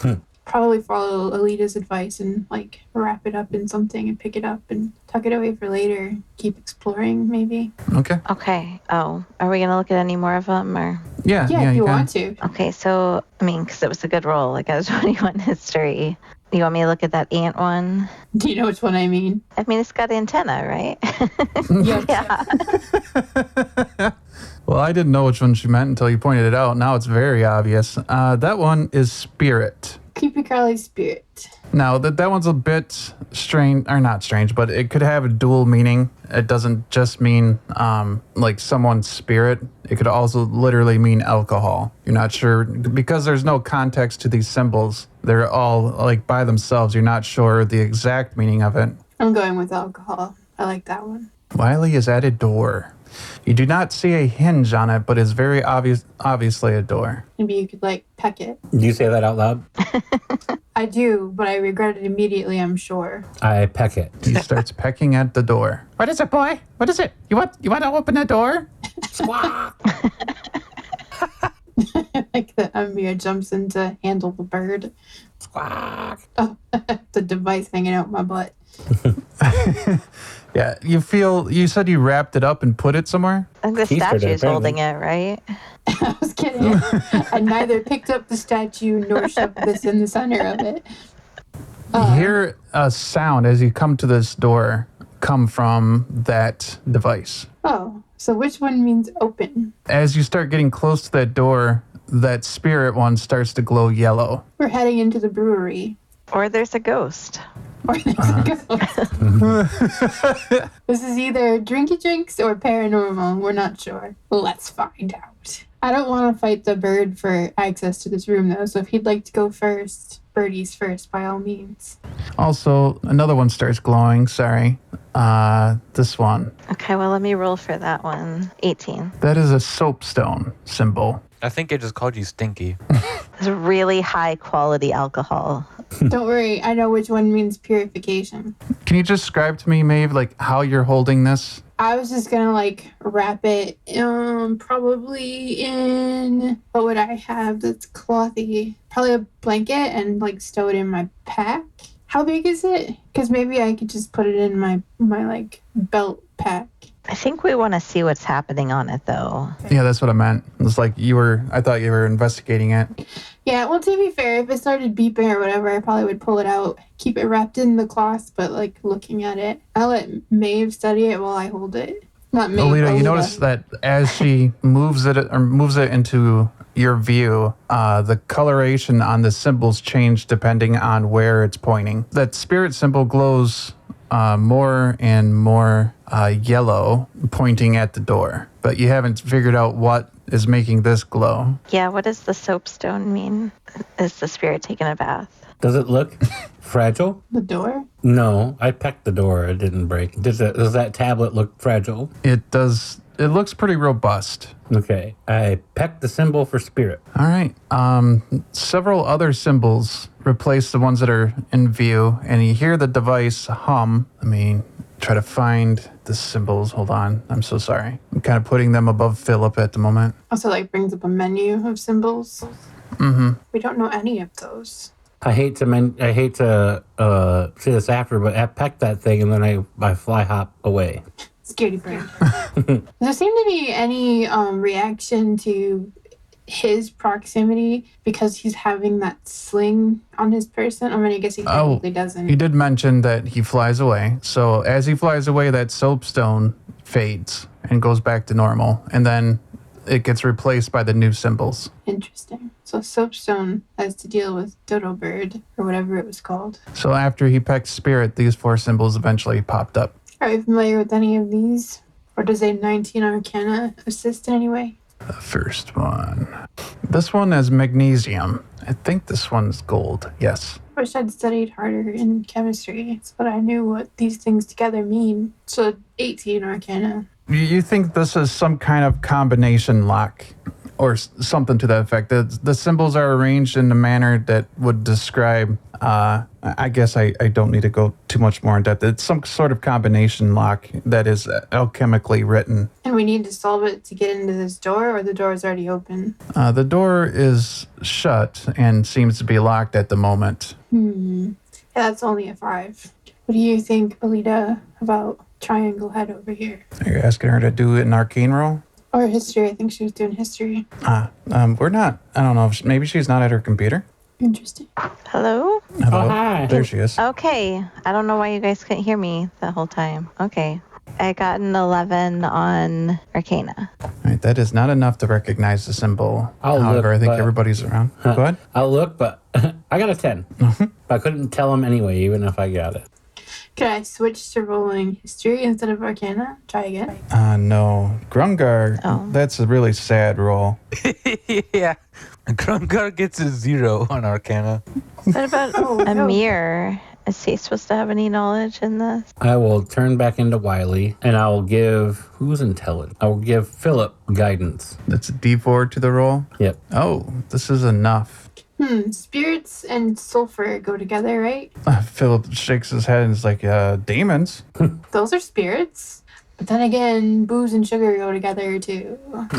probably follow Alita's advice and like wrap it up in something and pick it up and tuck it away for later. Keep exploring, maybe. Okay. Okay. Oh, are we gonna look at any more of them, or? Yeah, Yeah, yeah, if you can. want to. Okay, so I mean, because it was a good roll. Like I was twenty-one history. You want me to look at that ant one? Do you know which one I mean? I mean, it's got antenna, right? Yes. Yeah. Well, I didn't know which one she meant until you pointed it out. Now it's very obvious. Uh, that one is spirit. Creepy crawly spirit. Now, that, that one's a bit strange, or not strange, but it could have a dual meaning. It doesn't just mean um, like someone's spirit. It could also literally mean alcohol. You're not sure, because there's no context to these symbols. They're all like by themselves. You're not sure the exact meaning of it. I'm going with alcohol. I like that one. Wiley is at a door. You do not see a hinge on it, but it's very obvious, obviously a door. Maybe you could like peck it. Do you say that out loud? I do, but I regret it immediately, I'm sure. I peck it. He starts pecking at the door. What is it, boy? What is it? You want you want to open the door? Like the Amir jumps in to handle the bird. Squawk. Oh, the device hanging out my butt. Yeah, you feel. You said you wrapped it up and put it somewhere. I think the Keith did it, statue's apparently. holding it, right? I was kidding. I neither picked up the statue nor shoved this in the center of it. You hear a sound as you come to this door come from that device. Oh, so which one means open? As you start getting close to that door, that spirit one starts to glow yellow. We're heading into the brewery. Or there's a ghost. Or there's a ghost. This is either drinky drinks or paranormal. We're not sure. Let's find out. I don't want to fight the bird for access to this room, though. So if he'd like to go first, Birdie's first, by all means. Also, another one starts glowing. Sorry. Uh, this one. Okay, well, let me roll for that one. eighteen. That is a soapstone symbol. I think it just called you stinky. It's really high quality alcohol. Don't worry, I know which one means purification. Can you describe to me, Maeve, like how you're holding this? I was just gonna like wrap it, um, probably in what would I have that's clothy? Probably a blanket and like stow it in my pack. How big is it? Because maybe I could just put it in my my like belt pack. I think we want to see what's happening on it, though. Yeah, that's what I meant. It's like you were. I thought you were investigating it. Yeah, well, to be fair, if it started beeping or whatever, I probably would pull it out, keep it wrapped in the cloth, but like looking at it. I'll let Maeve study it while I hold it. Not Maeve. Alita, you Alita. notice that as she moves it or moves it into your view, uh, the coloration on the symbols change depending on where it's pointing. That spirit symbol glows uh, more and more uh, yellow, pointing at the door. But you haven't figured out what is making this glow. Yeah, what does the soapstone mean? Is the spirit taking a bath? Does it look fragile? The door? No, I pecked the door. It didn't break. Does, it, does that tablet look fragile? It does. It looks pretty robust. Okay, I pecked the symbol for spirit. All right. Um, several other symbols replace the ones that are in view, and you hear the device hum. I mean, try to find the symbols. Hold on. I'm so sorry. I'm kind of putting them above Philip at the moment. Also, like, brings up a menu of symbols. Mm-hmm. We don't know any of those. I hate to men- I hate to uh, say this after, but I pecked that thing and then I, I fly hop away. Scaredy brain. Does there seem to be any um, reaction to his proximity because he's having that sling on his person? I mean, I guess he Oh, technically doesn't. He did mention that he flies away. So as he flies away, that soapstone fades and goes back to normal. And then it gets replaced by the new symbols. Interesting. So Soapstone has to deal with Dodo Bird, or whatever it was called. So after he pecked spirit, these four symbols eventually popped up. Are you familiar with any of these? Or does a nineteen Arcana assist in any way? The first one. This one is magnesium. I think this one's gold. Yes. I wish I'd studied harder in chemistry. It's what I knew what these things together mean. So eighteen Arcana. You- You think this is some kind of combination lock? or s- something to that effect. The, the symbols are arranged in a manner that would describe, uh, I guess I, I don't need to go too much more in depth. It's some sort of combination lock that is alchemically written. And we need to solve it to get into this door, or the door is already open? Uh, the door is shut and seems to be locked at the moment. Hmm. Yeah, that's only a five. What do you think, Alita, about Triangle Head over here? Are you asking her to do an arcane roll? Or history? I think she was doing history. Ah, um, we're not. I don't know. If she, maybe she's not at her computer. Interesting. Hello? Hello. Oh, hi. There she is. Okay. I don't know why you guys couldn't hear me the whole time. Okay. I got an eleven on Arcana. All right, that is not enough to recognize the symbol. I'll However, look, I think but- everybody's around. Go ahead. I'll look, but I got a ten. I couldn't tell him anyway, even if I got it. Could I switch to rolling history instead of Arcana? Try again. Uh, no. Grungar, Oh. that's a really sad roll. Yeah. Grungar gets a zero on Arcana. What about Oh, no. Amir? Is he supposed to have any knowledge in this? I will turn back into Wiley, and I will give who's intelligent. I will give Philip guidance. That's a D four to the roll. Yep. Oh, this is enough. Hmm. Spirits and sulfur go together, right? Uh, Philip shakes his head and is like, uh, demons? Those are spirits. But then again, booze and sugar go together too.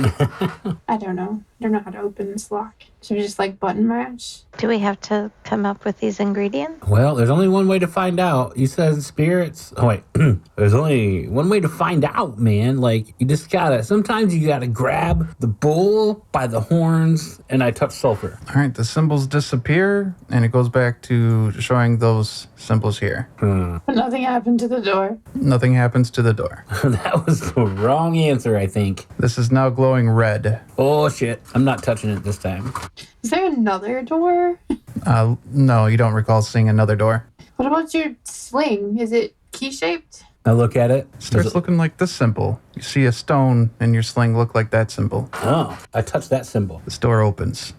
I don't know. I don't know how to open this lock. Should we just like button mash? Do we have to come up with these ingredients? Well, there's only one way to find out. You said spirits. Oh wait, there's only one way to find out, man. Like you just gotta. Sometimes you gotta grab the bull by the horns, and I touch sulfur. All right, the symbols disappear, and it goes back to showing those symbols here. But nothing happened to the door. Nothing happens to the door. That was the wrong answer, I think. This is now glowing red. Oh shit! I'm not touching it this time. Is there another door? Uh, no, you don't recall seeing another door. What about your sling? Is it key shaped? I look at it. Starts Does it- looking like this symbol. You see a stone in your sling look like that symbol. Oh, I touch that symbol. This door opens.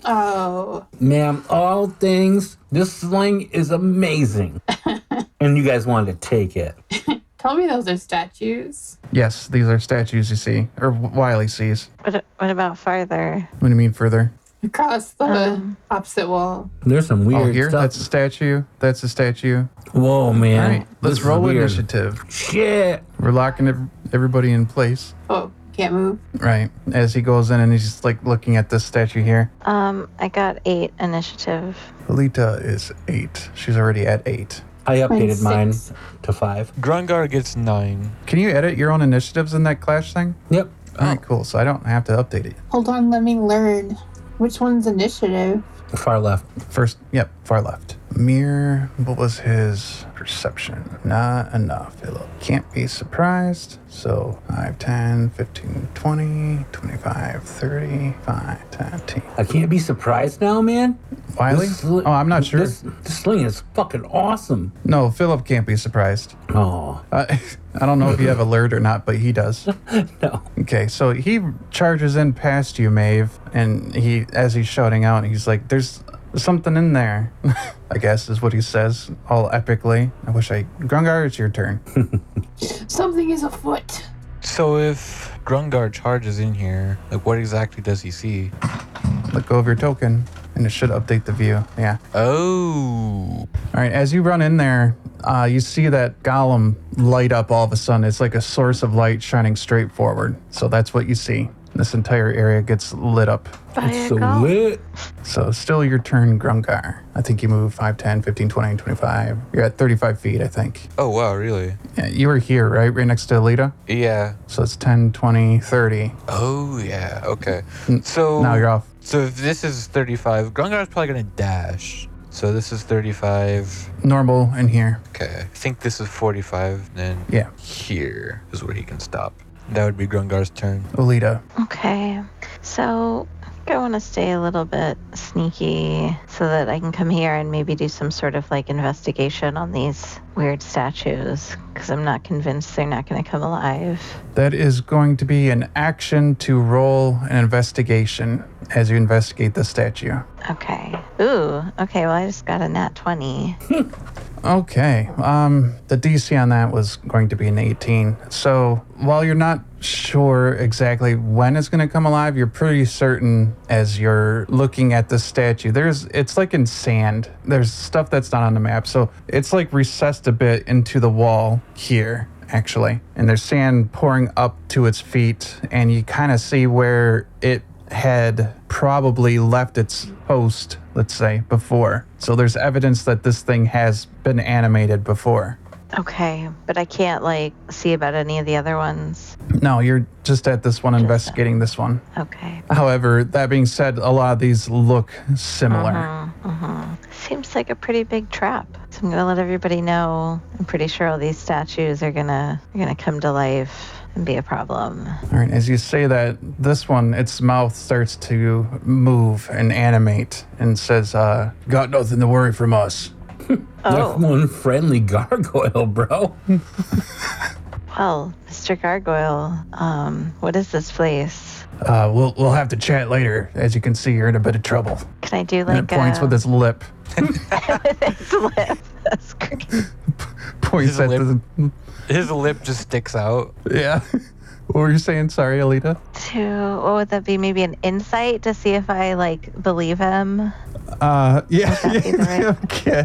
Oh. Ma'am, all things, this sling is amazing. And you guys wanted to take it. Tell me those are statues. Yes, these are statues you see, or Wiley sees. What, what about farther? What do you mean further? Across the Um. opposite wall. There's some weird Oh, here? stuff. That's a statue. That's a statue. Whoa, man. All right, let's This is roll weird. initiative. Shit. We're locking ev- everybody in place. Oh, can't move. Right. As he goes in and he's just like looking at this statue here. Um, I got eight initiative. Alita is eight. She's already at eight. I updated Mine's mine six. to five. Grungar gets nine. Can you edit your own initiatives in that Clash thing? Yep. All right, cool. So I don't have to update it. Hold on, let me learn. Which one's initiative? Far left. First, yep, far left. Mir, what was his perception? Not enough. Philip can't be surprised. So five, ten, fifteen, twenty, twenty-five, thirty, five, ten, ten. I can't be surprised now, man. Wiley? This sli- Oh, I'm not sure. This, this sling is fucking awesome. No, Philip can't be surprised. Oh, Uh, I don't know if you have alert or not, but he does. no. Okay, so he charges in past you, Maeve, and he, as he's shouting out, he's like, "There's something in there." I guess is what he says, all epically. I wish I. Grungar, it's your turn. Something is afoot. So if Grungar charges in here, like what exactly does he see? Let go of your token, and it should update the view. Yeah. Oh. All right, as you run in there, uh, you see that golem light up all of a sudden. It's like a source of light shining straight forward. So that's what you see. This entire area gets lit up. It's so lit. So still your turn, Grungar. I think you move five, ten, fifteen, twenty, twenty-five. You're at thirty-five feet, I think. Oh wow, really? Yeah, you were here, right? Right next to Alita? Yeah. So it's ten, twenty, thirty. Oh yeah. Okay. N- So Now you're off. So if this is thirty-five, Grungar's probably gonna dash. So this is thirty-five. Normal in here. Okay. I think this is forty-five. Then Yeah. here is where he can stop. That would be Grungar's turn. Alita. Okay. So I want to stay a little bit sneaky so that I can come here and maybe do some sort of like investigation on these weird statues because I'm not convinced they're not going to come alive. That is going to be an action to roll an investigation as you investigate the statue. Okay. Ooh. Okay. Well, I just got a nat twenty. Okay. Um, the D C on that was going to be an eighteen. So while you're not sure exactly when it's going to come alive, you're pretty certain as you're looking at the statue. There's, it's like in sand. There's stuff that's not on the map. So it's like recessed a bit into the wall here, actually. And there's sand pouring up to its feet. And you kind of see where it had probably left its post, let's say, before. So there's evidence that this thing has been animated before. Okay, but I can't like see about any of the other ones. No, you're just at this one, Just investigating this one. Okay. However, that being said, a lot of these look similar. Mm-hmm, mm-hmm. Seems like a pretty big trap. So I'm gonna let everybody know. I'm pretty sure all these statues are gonna are gonna come to life and be a problem. All right, as you say that, this one, its mouth starts to move and animate and says, uh, got nothing to worry from us. Oh, That's one friendly gargoyle, bro. well, Mister Gargoyle, um, what is this place? Uh, we'll we'll have to chat later. As you can see, you're in a bit of trouble. Can I do And like it points a... with its lip. with its lip? That's great. Points His at lip. the... His lip just sticks out. Yeah. What were you saying? Sorry, Alita. To, what would that be? Maybe an insight to see if I like believe him? Uh, yeah. Would that be the yeah, right- okay.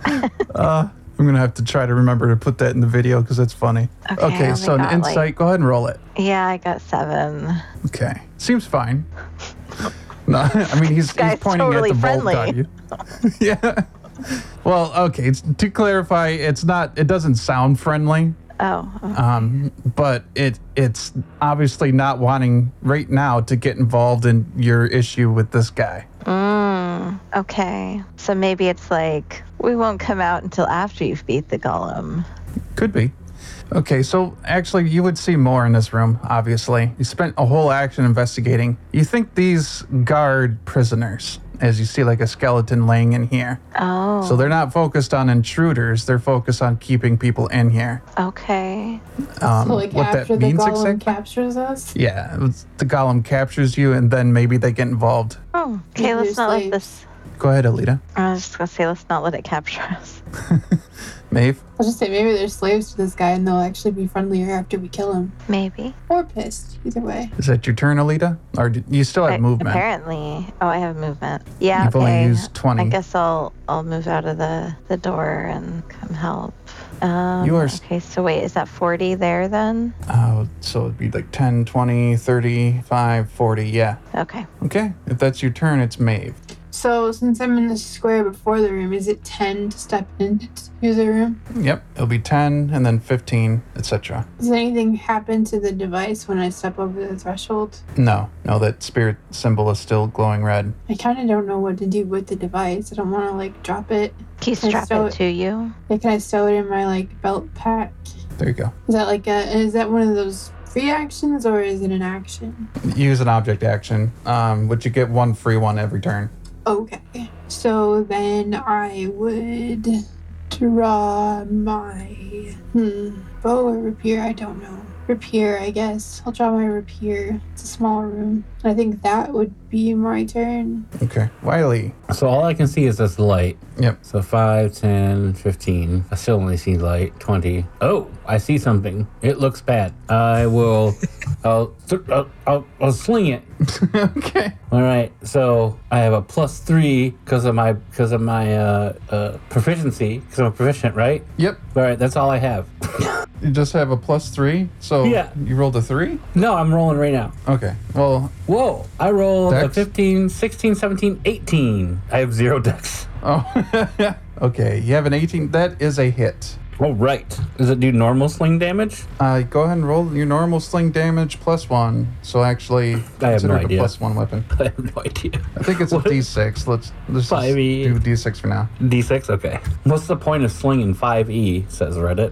Uh, I'm gonna have to try to remember to put that in the video because it's funny. Okay, I Okay, only so an got, insight. like- Go ahead and roll it. Yeah, I got seven. Okay, seems fine. No, I mean he's, he's guy's pointing totally at the bolt friendly. on you. Yeah. Well, okay. It's, to clarify, it's not. It doesn't sound friendly. Oh, oh. Um, but it it's obviously not wanting right now to get involved in your issue with this guy. Mm, okay. So maybe it's like, we won't come out until after you've beat the golem. Could be. Okay, so actually you would see more in this room, obviously. You spent a whole action investigating. You think these guard prisoners, as you see like a skeleton laying in here. Oh. So they're not focused on intruders, they're focused on keeping people in here. Okay. Um, so like what after that the means golem exactly? captures us? Yeah, it was- the golem captures you and then maybe they get involved. Oh, okay, Maybe let's they're not let slaves. this... Go ahead, Alita. I was just gonna say, let's not let it capture us. Maeve? I'll just say maybe they're slaves to this guy and they'll actually be friendlier after we kill him. Maybe. Or pissed. Either way. Is that your turn, Alita? Or do, you still have I- movement? Apparently. Oh, I have movement. Yeah, You've okay. only used twenty. I guess I'll I'll move out of the, the door and come help. Um, You are s- okay, so wait, is that forty there then? Uh, so it'd be like ten, twenty, thirty-five, forty, yeah. Okay. Okay, if that's your turn, it's Maeve. So since I'm in the square before the room, is it ten to step into the room? Yep, it'll be ten and then fifteen, et cetera. Does anything happen to the device when I step over the threshold? No, no, that spirit symbol is still glowing red. I kind of don't know what to do with the device. I don't want to like drop it. Can you Can I strap sew it it? to you? Like, can I sew it in my like belt pack? There you go. Is that like a? Is that one of those free actions or is it an action? Use an object action, um, which you get one free one every turn. Okay. So then I would draw my hmm bow or rapier. I don't know. Rapier, I guess. I'll draw my rapier. It's a small room. I think that would be my turn. Okay, Wiley. So all I can see is this light. Yep. So five, ten, fifteen. I still only see light. twenty. Oh, I see something. It looks bad. I will... I'll, th- I'll, I'll, I'll sling it. Okay. All right. So I have a plus three because of my because of my uh, uh, proficiency. Because I'm a proficient, right? Yep. All right. That's all I have. You just have a plus three, so Yeah. you rolled a three? No, I'm rolling right now. Okay, well, Whoa. I rolled a Dex? fifteen, sixteen, seventeen, eighteen. I have zero dex. oh, okay, you have an eighteen. That is a hit. Oh, right. Does it do normal sling damage? Uh, go ahead and roll your normal sling damage plus one. So actually, I have consider no it a idea. plus one weapon. I have no idea. I think it's a What? D six. Let's let's just five E. do D six for now. D six? Okay. What's the point of slinging five E, says Reddit.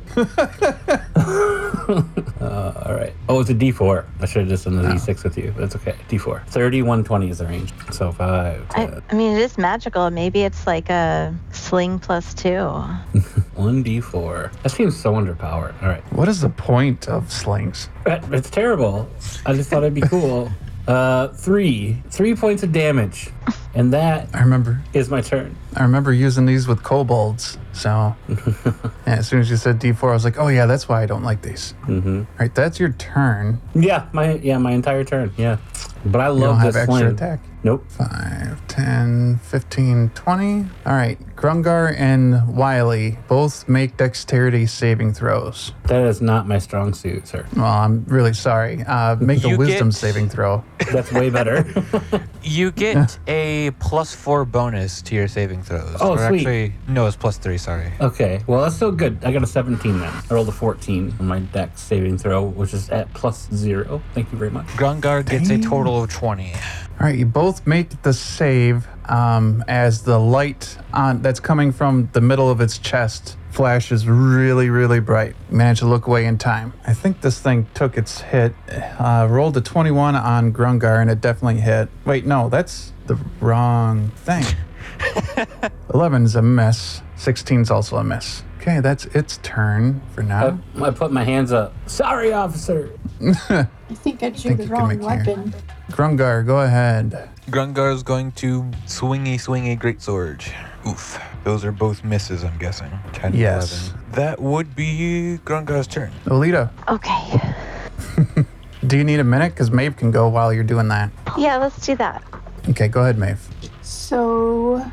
uh, all right. Oh, it's a D four. I should have just done the D six with you, but it's okay. D four. thirty, one twenty is the range. So five, I, ten, I mean, it is magical. Maybe it's like a sling plus two. one D four. That seems so underpowered. All right. What is the point of slings? That- It's terrible. I just thought it'd be cool. Uh, three. Three points of damage. And that I remember is my turn. I remember using these with kobolds So yeah, as soon as you said D four, I was like, oh yeah, that's why I don't like these. Mm-hmm. All right, that's your turn. Yeah, my yeah, my entire turn. Yeah, but I You love don't have this extra sling. attack. Nope. five, ten, fifteen, twenty. All right, Grungar and Wiley both make dexterity saving throws. That is not my strong suit, sir. Well, I'm really sorry. Uh, make a You wisdom get- saving throw. That's way better. You get a plus four bonus to your saving throws. Oh, Or sweet. Actually, no, it's plus three. Sorry. Okay, well that's still good. I got a seventeen then. I rolled a fourteen on my dex saving throw, which is at plus zero. Thank you very much. Grungar gets a Dang. total of twenty. All right, you both make the save um, as the light on that's coming from the middle of its chest flashes really, really bright. Managed to look away in time. I think this thing took its hit. Uh, rolled a twenty-one on Grungar, and it definitely hit. Wait, no, that's the wrong thing. eleven is a miss. sixteen is also a miss. Okay, that's its turn for now. I, I put my hands up. Sorry, officer. I think I drew think the you can wrong make your- weapon. Grungar, go ahead. Grungar is going to swingy, swingy greatsword. Oof. Those are both misses, I'm guessing. ten and Yes. eleven. That would be Grungar's turn. Alita, Okay. do you need a minute? Because Maeve can go while you're doing that. Yeah, let's do that. Okay, go ahead, Maeve. So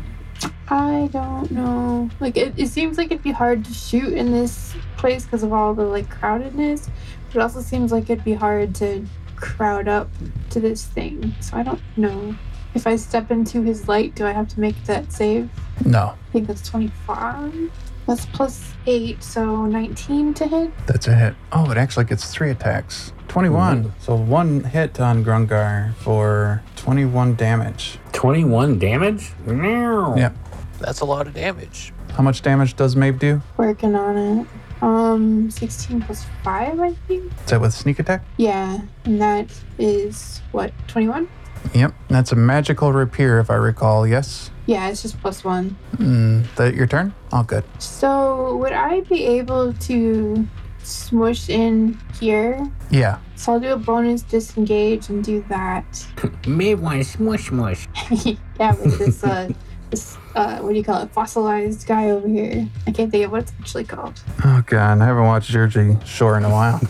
I don't know. Like it, it seems like it'd be hard to shoot in this place because of all the like crowdedness. But it also seems like it'd be hard to crowd up to this thing. So I don't know. If I step into his light, do I have to make that save? No, I think that's twenty-five. That's plus eight, so nineteen to hit. that's a hit. Oh, it actually gets three attacks. twenty-one. Ooh. So one hit on Grungar for twenty-one damage. twenty-one damage? Meow. Yep. That's a lot of damage. How much damage does Maeve do? Working on it. Um, sixteen plus five, I think. Is that with sneak attack? Yeah, and that is what, twenty-one? Yep. That's a magical rapier, if I recall. Yes. Yeah, it's just plus one. Mm, that your turn? All good. So, would I be able to smush in here? Yeah. So, I'll do a bonus disengage and do that. May want smush smush. Yeah, with this, uh, this, uh, what do you call it? Fossilized guy over here. I can't think of what it's actually called. Oh god, I haven't watched Jersey Shore in a while.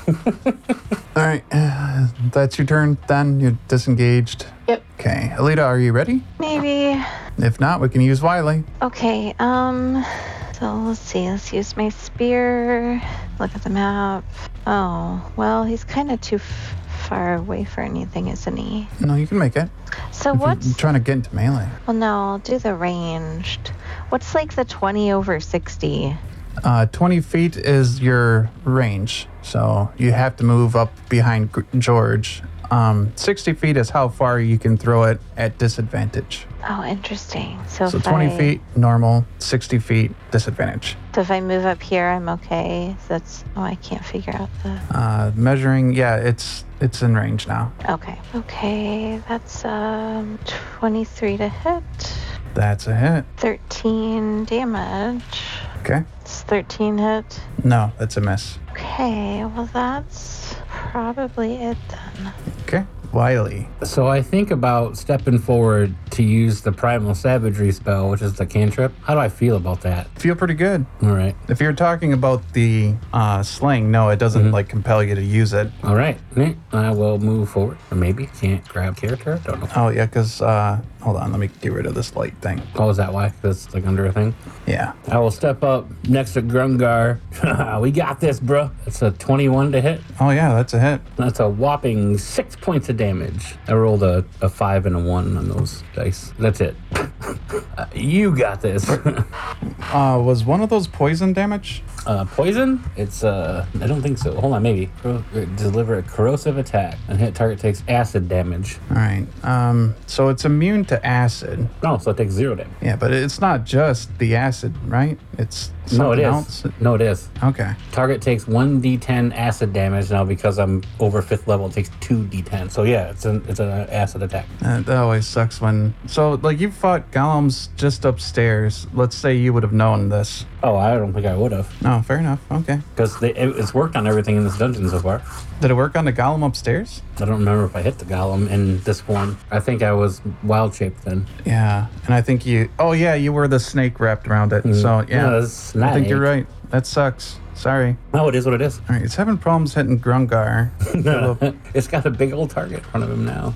All right, uh, that's your turn. Then you're disengaged. Yep. Okay, Alita, are you ready? Maybe. If not, we can use Wiley. Okay, um, so let's see, let's use my spear, look at the map. Oh, well, he's kind of too f- far away for anything, isn't he? No, you can make it. So If you're what's, trying to get into melee? well, no, I'll do the ranged. What's like the twenty over sixty? Uh, twenty feet is your range, so you have to move up behind G- George. Um, sixty feet is how far you can throw it at disadvantage. Oh, interesting. So, So if twenty I, feet, normal, sixty feet, disadvantage. So if I move up here, I'm okay. So that's, oh, I can't figure out the, Uh, measuring, yeah, it's it's in range now. okay. Okay, that's, um, twenty-three to hit, That's a hit. thirteen damage. Okay. It's thirteen hit. No, that's a miss. Okay, well that's probably it then. Okay. Wiley. So I think about stepping forward to use the Primal Savagery spell, which is the cantrip. How do I feel about that? Feel pretty good. All right. If you're talking about the uh, sling, no, it doesn't like compel you to use it. All right. Neat. I will move forward. Or maybe can't grab character. Don't know. Oh yeah, because uh, hold on, let me get rid of this light thing. Oh, is that why? Because it's like under a thing. Yeah. I will step up next to Grungar. We got this, bro. It's a twenty-one to hit. Oh yeah, that's a hit. That's a whopping six points of damage. I rolled a, a five and a one on those dice. That's it. Uh, you got this. Uh, was one of those poison damage? uh, poison? It's, uh, I don't think so. Hold on, maybe. Cor- Deliver a corrosive attack and hit target takes acid damage. All right. Um, so it's immune to acid. No, so it takes zero damage. Yeah, but it's not just the acid, right? It's something no, it is. else? No, it is. Okay. Target takes one d ten acid damage now because I'm over fifth level. It takes two d ten. So yeah, it's an it's an acid attack. Uh, that always sucks when. So, like, you fought golems just upstairs. Let's say you would have known this. Oh, I don't think I would have No, fair enough. Okay. because it, it's worked on everything in this dungeon so far. Did it work on the golem upstairs? I don't remember if I hit the golem in this form. I think I was wild shaped then. Yeah. And I think you. Oh, yeah, you were the snake wrapped around it. So, yeah. No, it's I think you're snake. right. That sucks. Sorry. No, it is what it is. All right, it's having problems hitting Grungar. It's got a big old target in front of him now.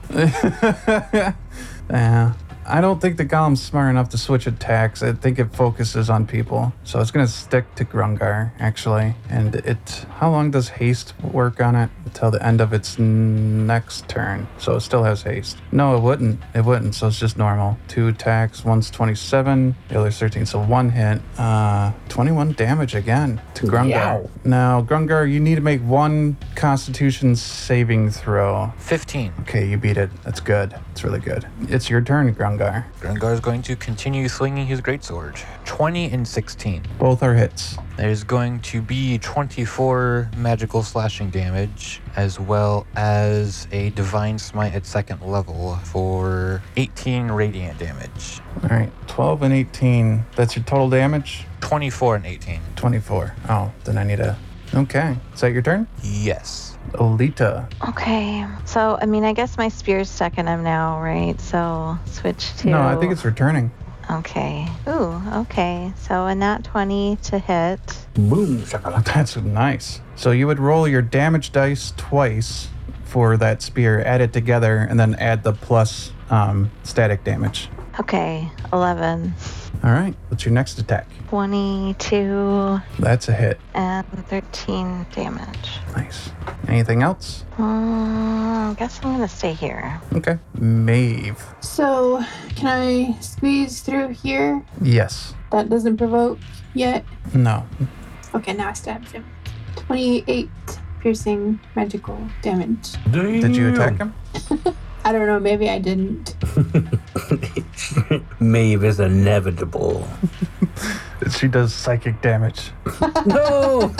Yeah. I don't think the golem's smart enough to switch attacks. I think it focuses on people. So it's going to stick to Grungar, actually. And it... How long does haste work on it? Until the end of its n- next turn. So it still has haste. No, it wouldn't. It wouldn't. So it's just normal. Two attacks. One's twenty-seven. The other's thirteen. So one hit. Uh, twenty-one damage again to Grungar. Yow. Now, Grungar, you need to make one Constitution saving throw. fifteen. Okay, you beat it. That's good. It's really good. It's your turn, Grungar. Grungar is going to continue swinging his greatsword. twenty and sixteen. Both are hits. There's going to be twenty-four magical slashing damage, as well as a divine smite at second level for eighteen radiant damage. All right, twelve and eighteen. That's your total damage? twenty-four and eighteen. twenty-four. Oh, then I need a... Okay. Is that your turn? Yes. Olita. Okay. So, I mean, I guess my spear's stuck in him now, right? So, switch to... No, I think it's returning. Okay. Ooh, okay. So, a nat twenty to hit. Boom, shakalaka. That's nice. So you would roll your damage dice twice for that spear, add it together, and then add the plus um, static damage. Okay. eleven. All right. What's your next attack? twenty-two That's a hit. and thirteen damage. Nice. Anything else? Um, I guess I'm going to stay here. Okay. Maeve. So, can I squeeze through here? Yes. That doesn't provoke yet. No. Okay, now I stabbed him. twenty-eight piercing magical damage. Did you attack him? I don't know, maybe I didn't. Maeve is inevitable. She does psychic damage. No!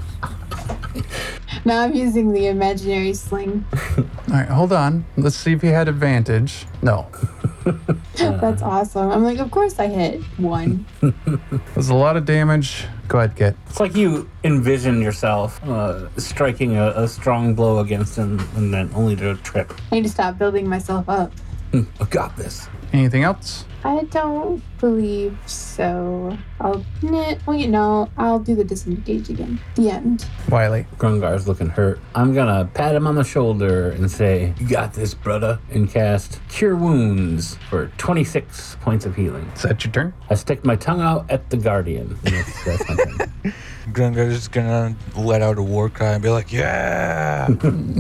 Now I'm using the imaginary sling. All right, hold on. Let's see if he had advantage. No. That's awesome. I'm like, of course I hit one. There's a lot of damage. Go ahead, Git. It's like you envision yourself uh, striking a, a strong blow against him and then only to trip. I need to stop building myself up. I got this. Anything else? I don't believe so. I'll, nah, well, you know, I'll do the disengage again. The end. Wiley. Grungar's looking hurt. I'm gonna pat him on the shoulder and say, "You got this, brother," and cast Cure Wounds for twenty-six points of healing. Is that your turn? I stick my tongue out at the Guardian. And That's, that's my turn. Grungar's just gonna let out a war cry and be like, yeah!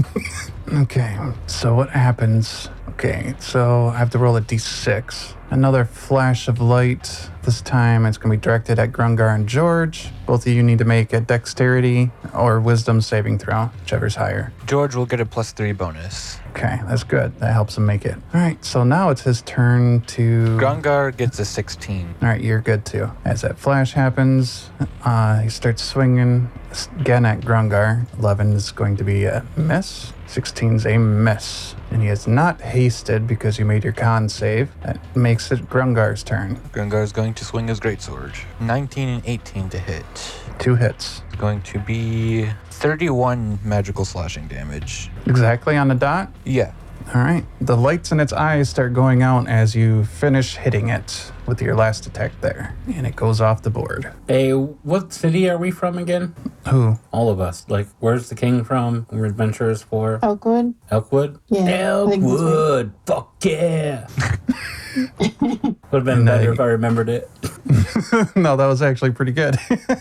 Okay, so what happens? Okay, so I have to roll a d six. Another flash of light. This time it's going to be directed at Grungar and George. Both of you need to make a dexterity or wisdom saving throw, whichever's higher. George will get a plus three bonus. Okay, that's good. That helps him make it. All right, so now it's his turn to... Grungar gets a sixteen. All right, you're good too. As that flash happens, uh, he starts swinging again at Grungar. eleven is going to be a miss. sixteen's a miss. And he is not hasted because you made your con save. That makes it Grungar's turn. Grungar is going to swing his greatsword. nineteen and eighteen to hit. Two hits. It's going to be thirty-one magical slashing damage. Exactly on the dot. Yeah. All right. The lights in its eyes start going out as you finish hitting it with your last attack there. And it goes off the board. Hey, what city are we from again? Who? All of us. Like, where's the king from? We're adventurers for Elkwood? Elkwood? Yeah, I think that's right. Elkwood! Fuck yeah! Would have been No, better you- if I remembered it. No, that was actually pretty good.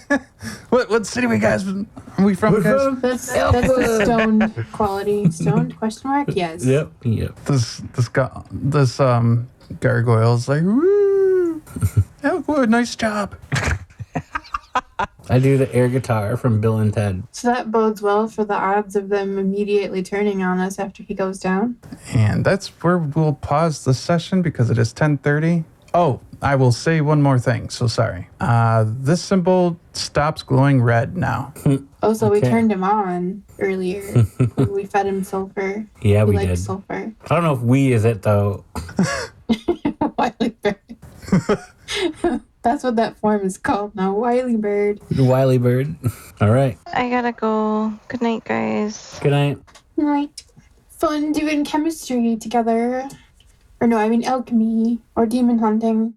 what what city we guys are we from, We're guys? from- That's, that's the stoned quality. Stoned? Question mark? Yes. Yep, yep. This this guy this um gargoyle's like, woo! Elkwood, nice job. I do the air guitar from Bill and Ted. So that bodes well for the odds of them immediately turning on us after he goes down. And that's where we'll pause the session because it is ten thirty. Oh, I will say one more thing. So sorry. Uh, this symbol stops glowing red now. Oh, so we Okay. turned him on earlier. when we fed him sulfur. Yeah, he we likes did. sulfur. I don't know if we is it though. Wily bird. That's what that form is called now. Wily bird. The Wily bird. All right. I gotta go. Good night, guys. Good night. Right. Fun doing chemistry together. Or no, I mean alchemy or demon hunting.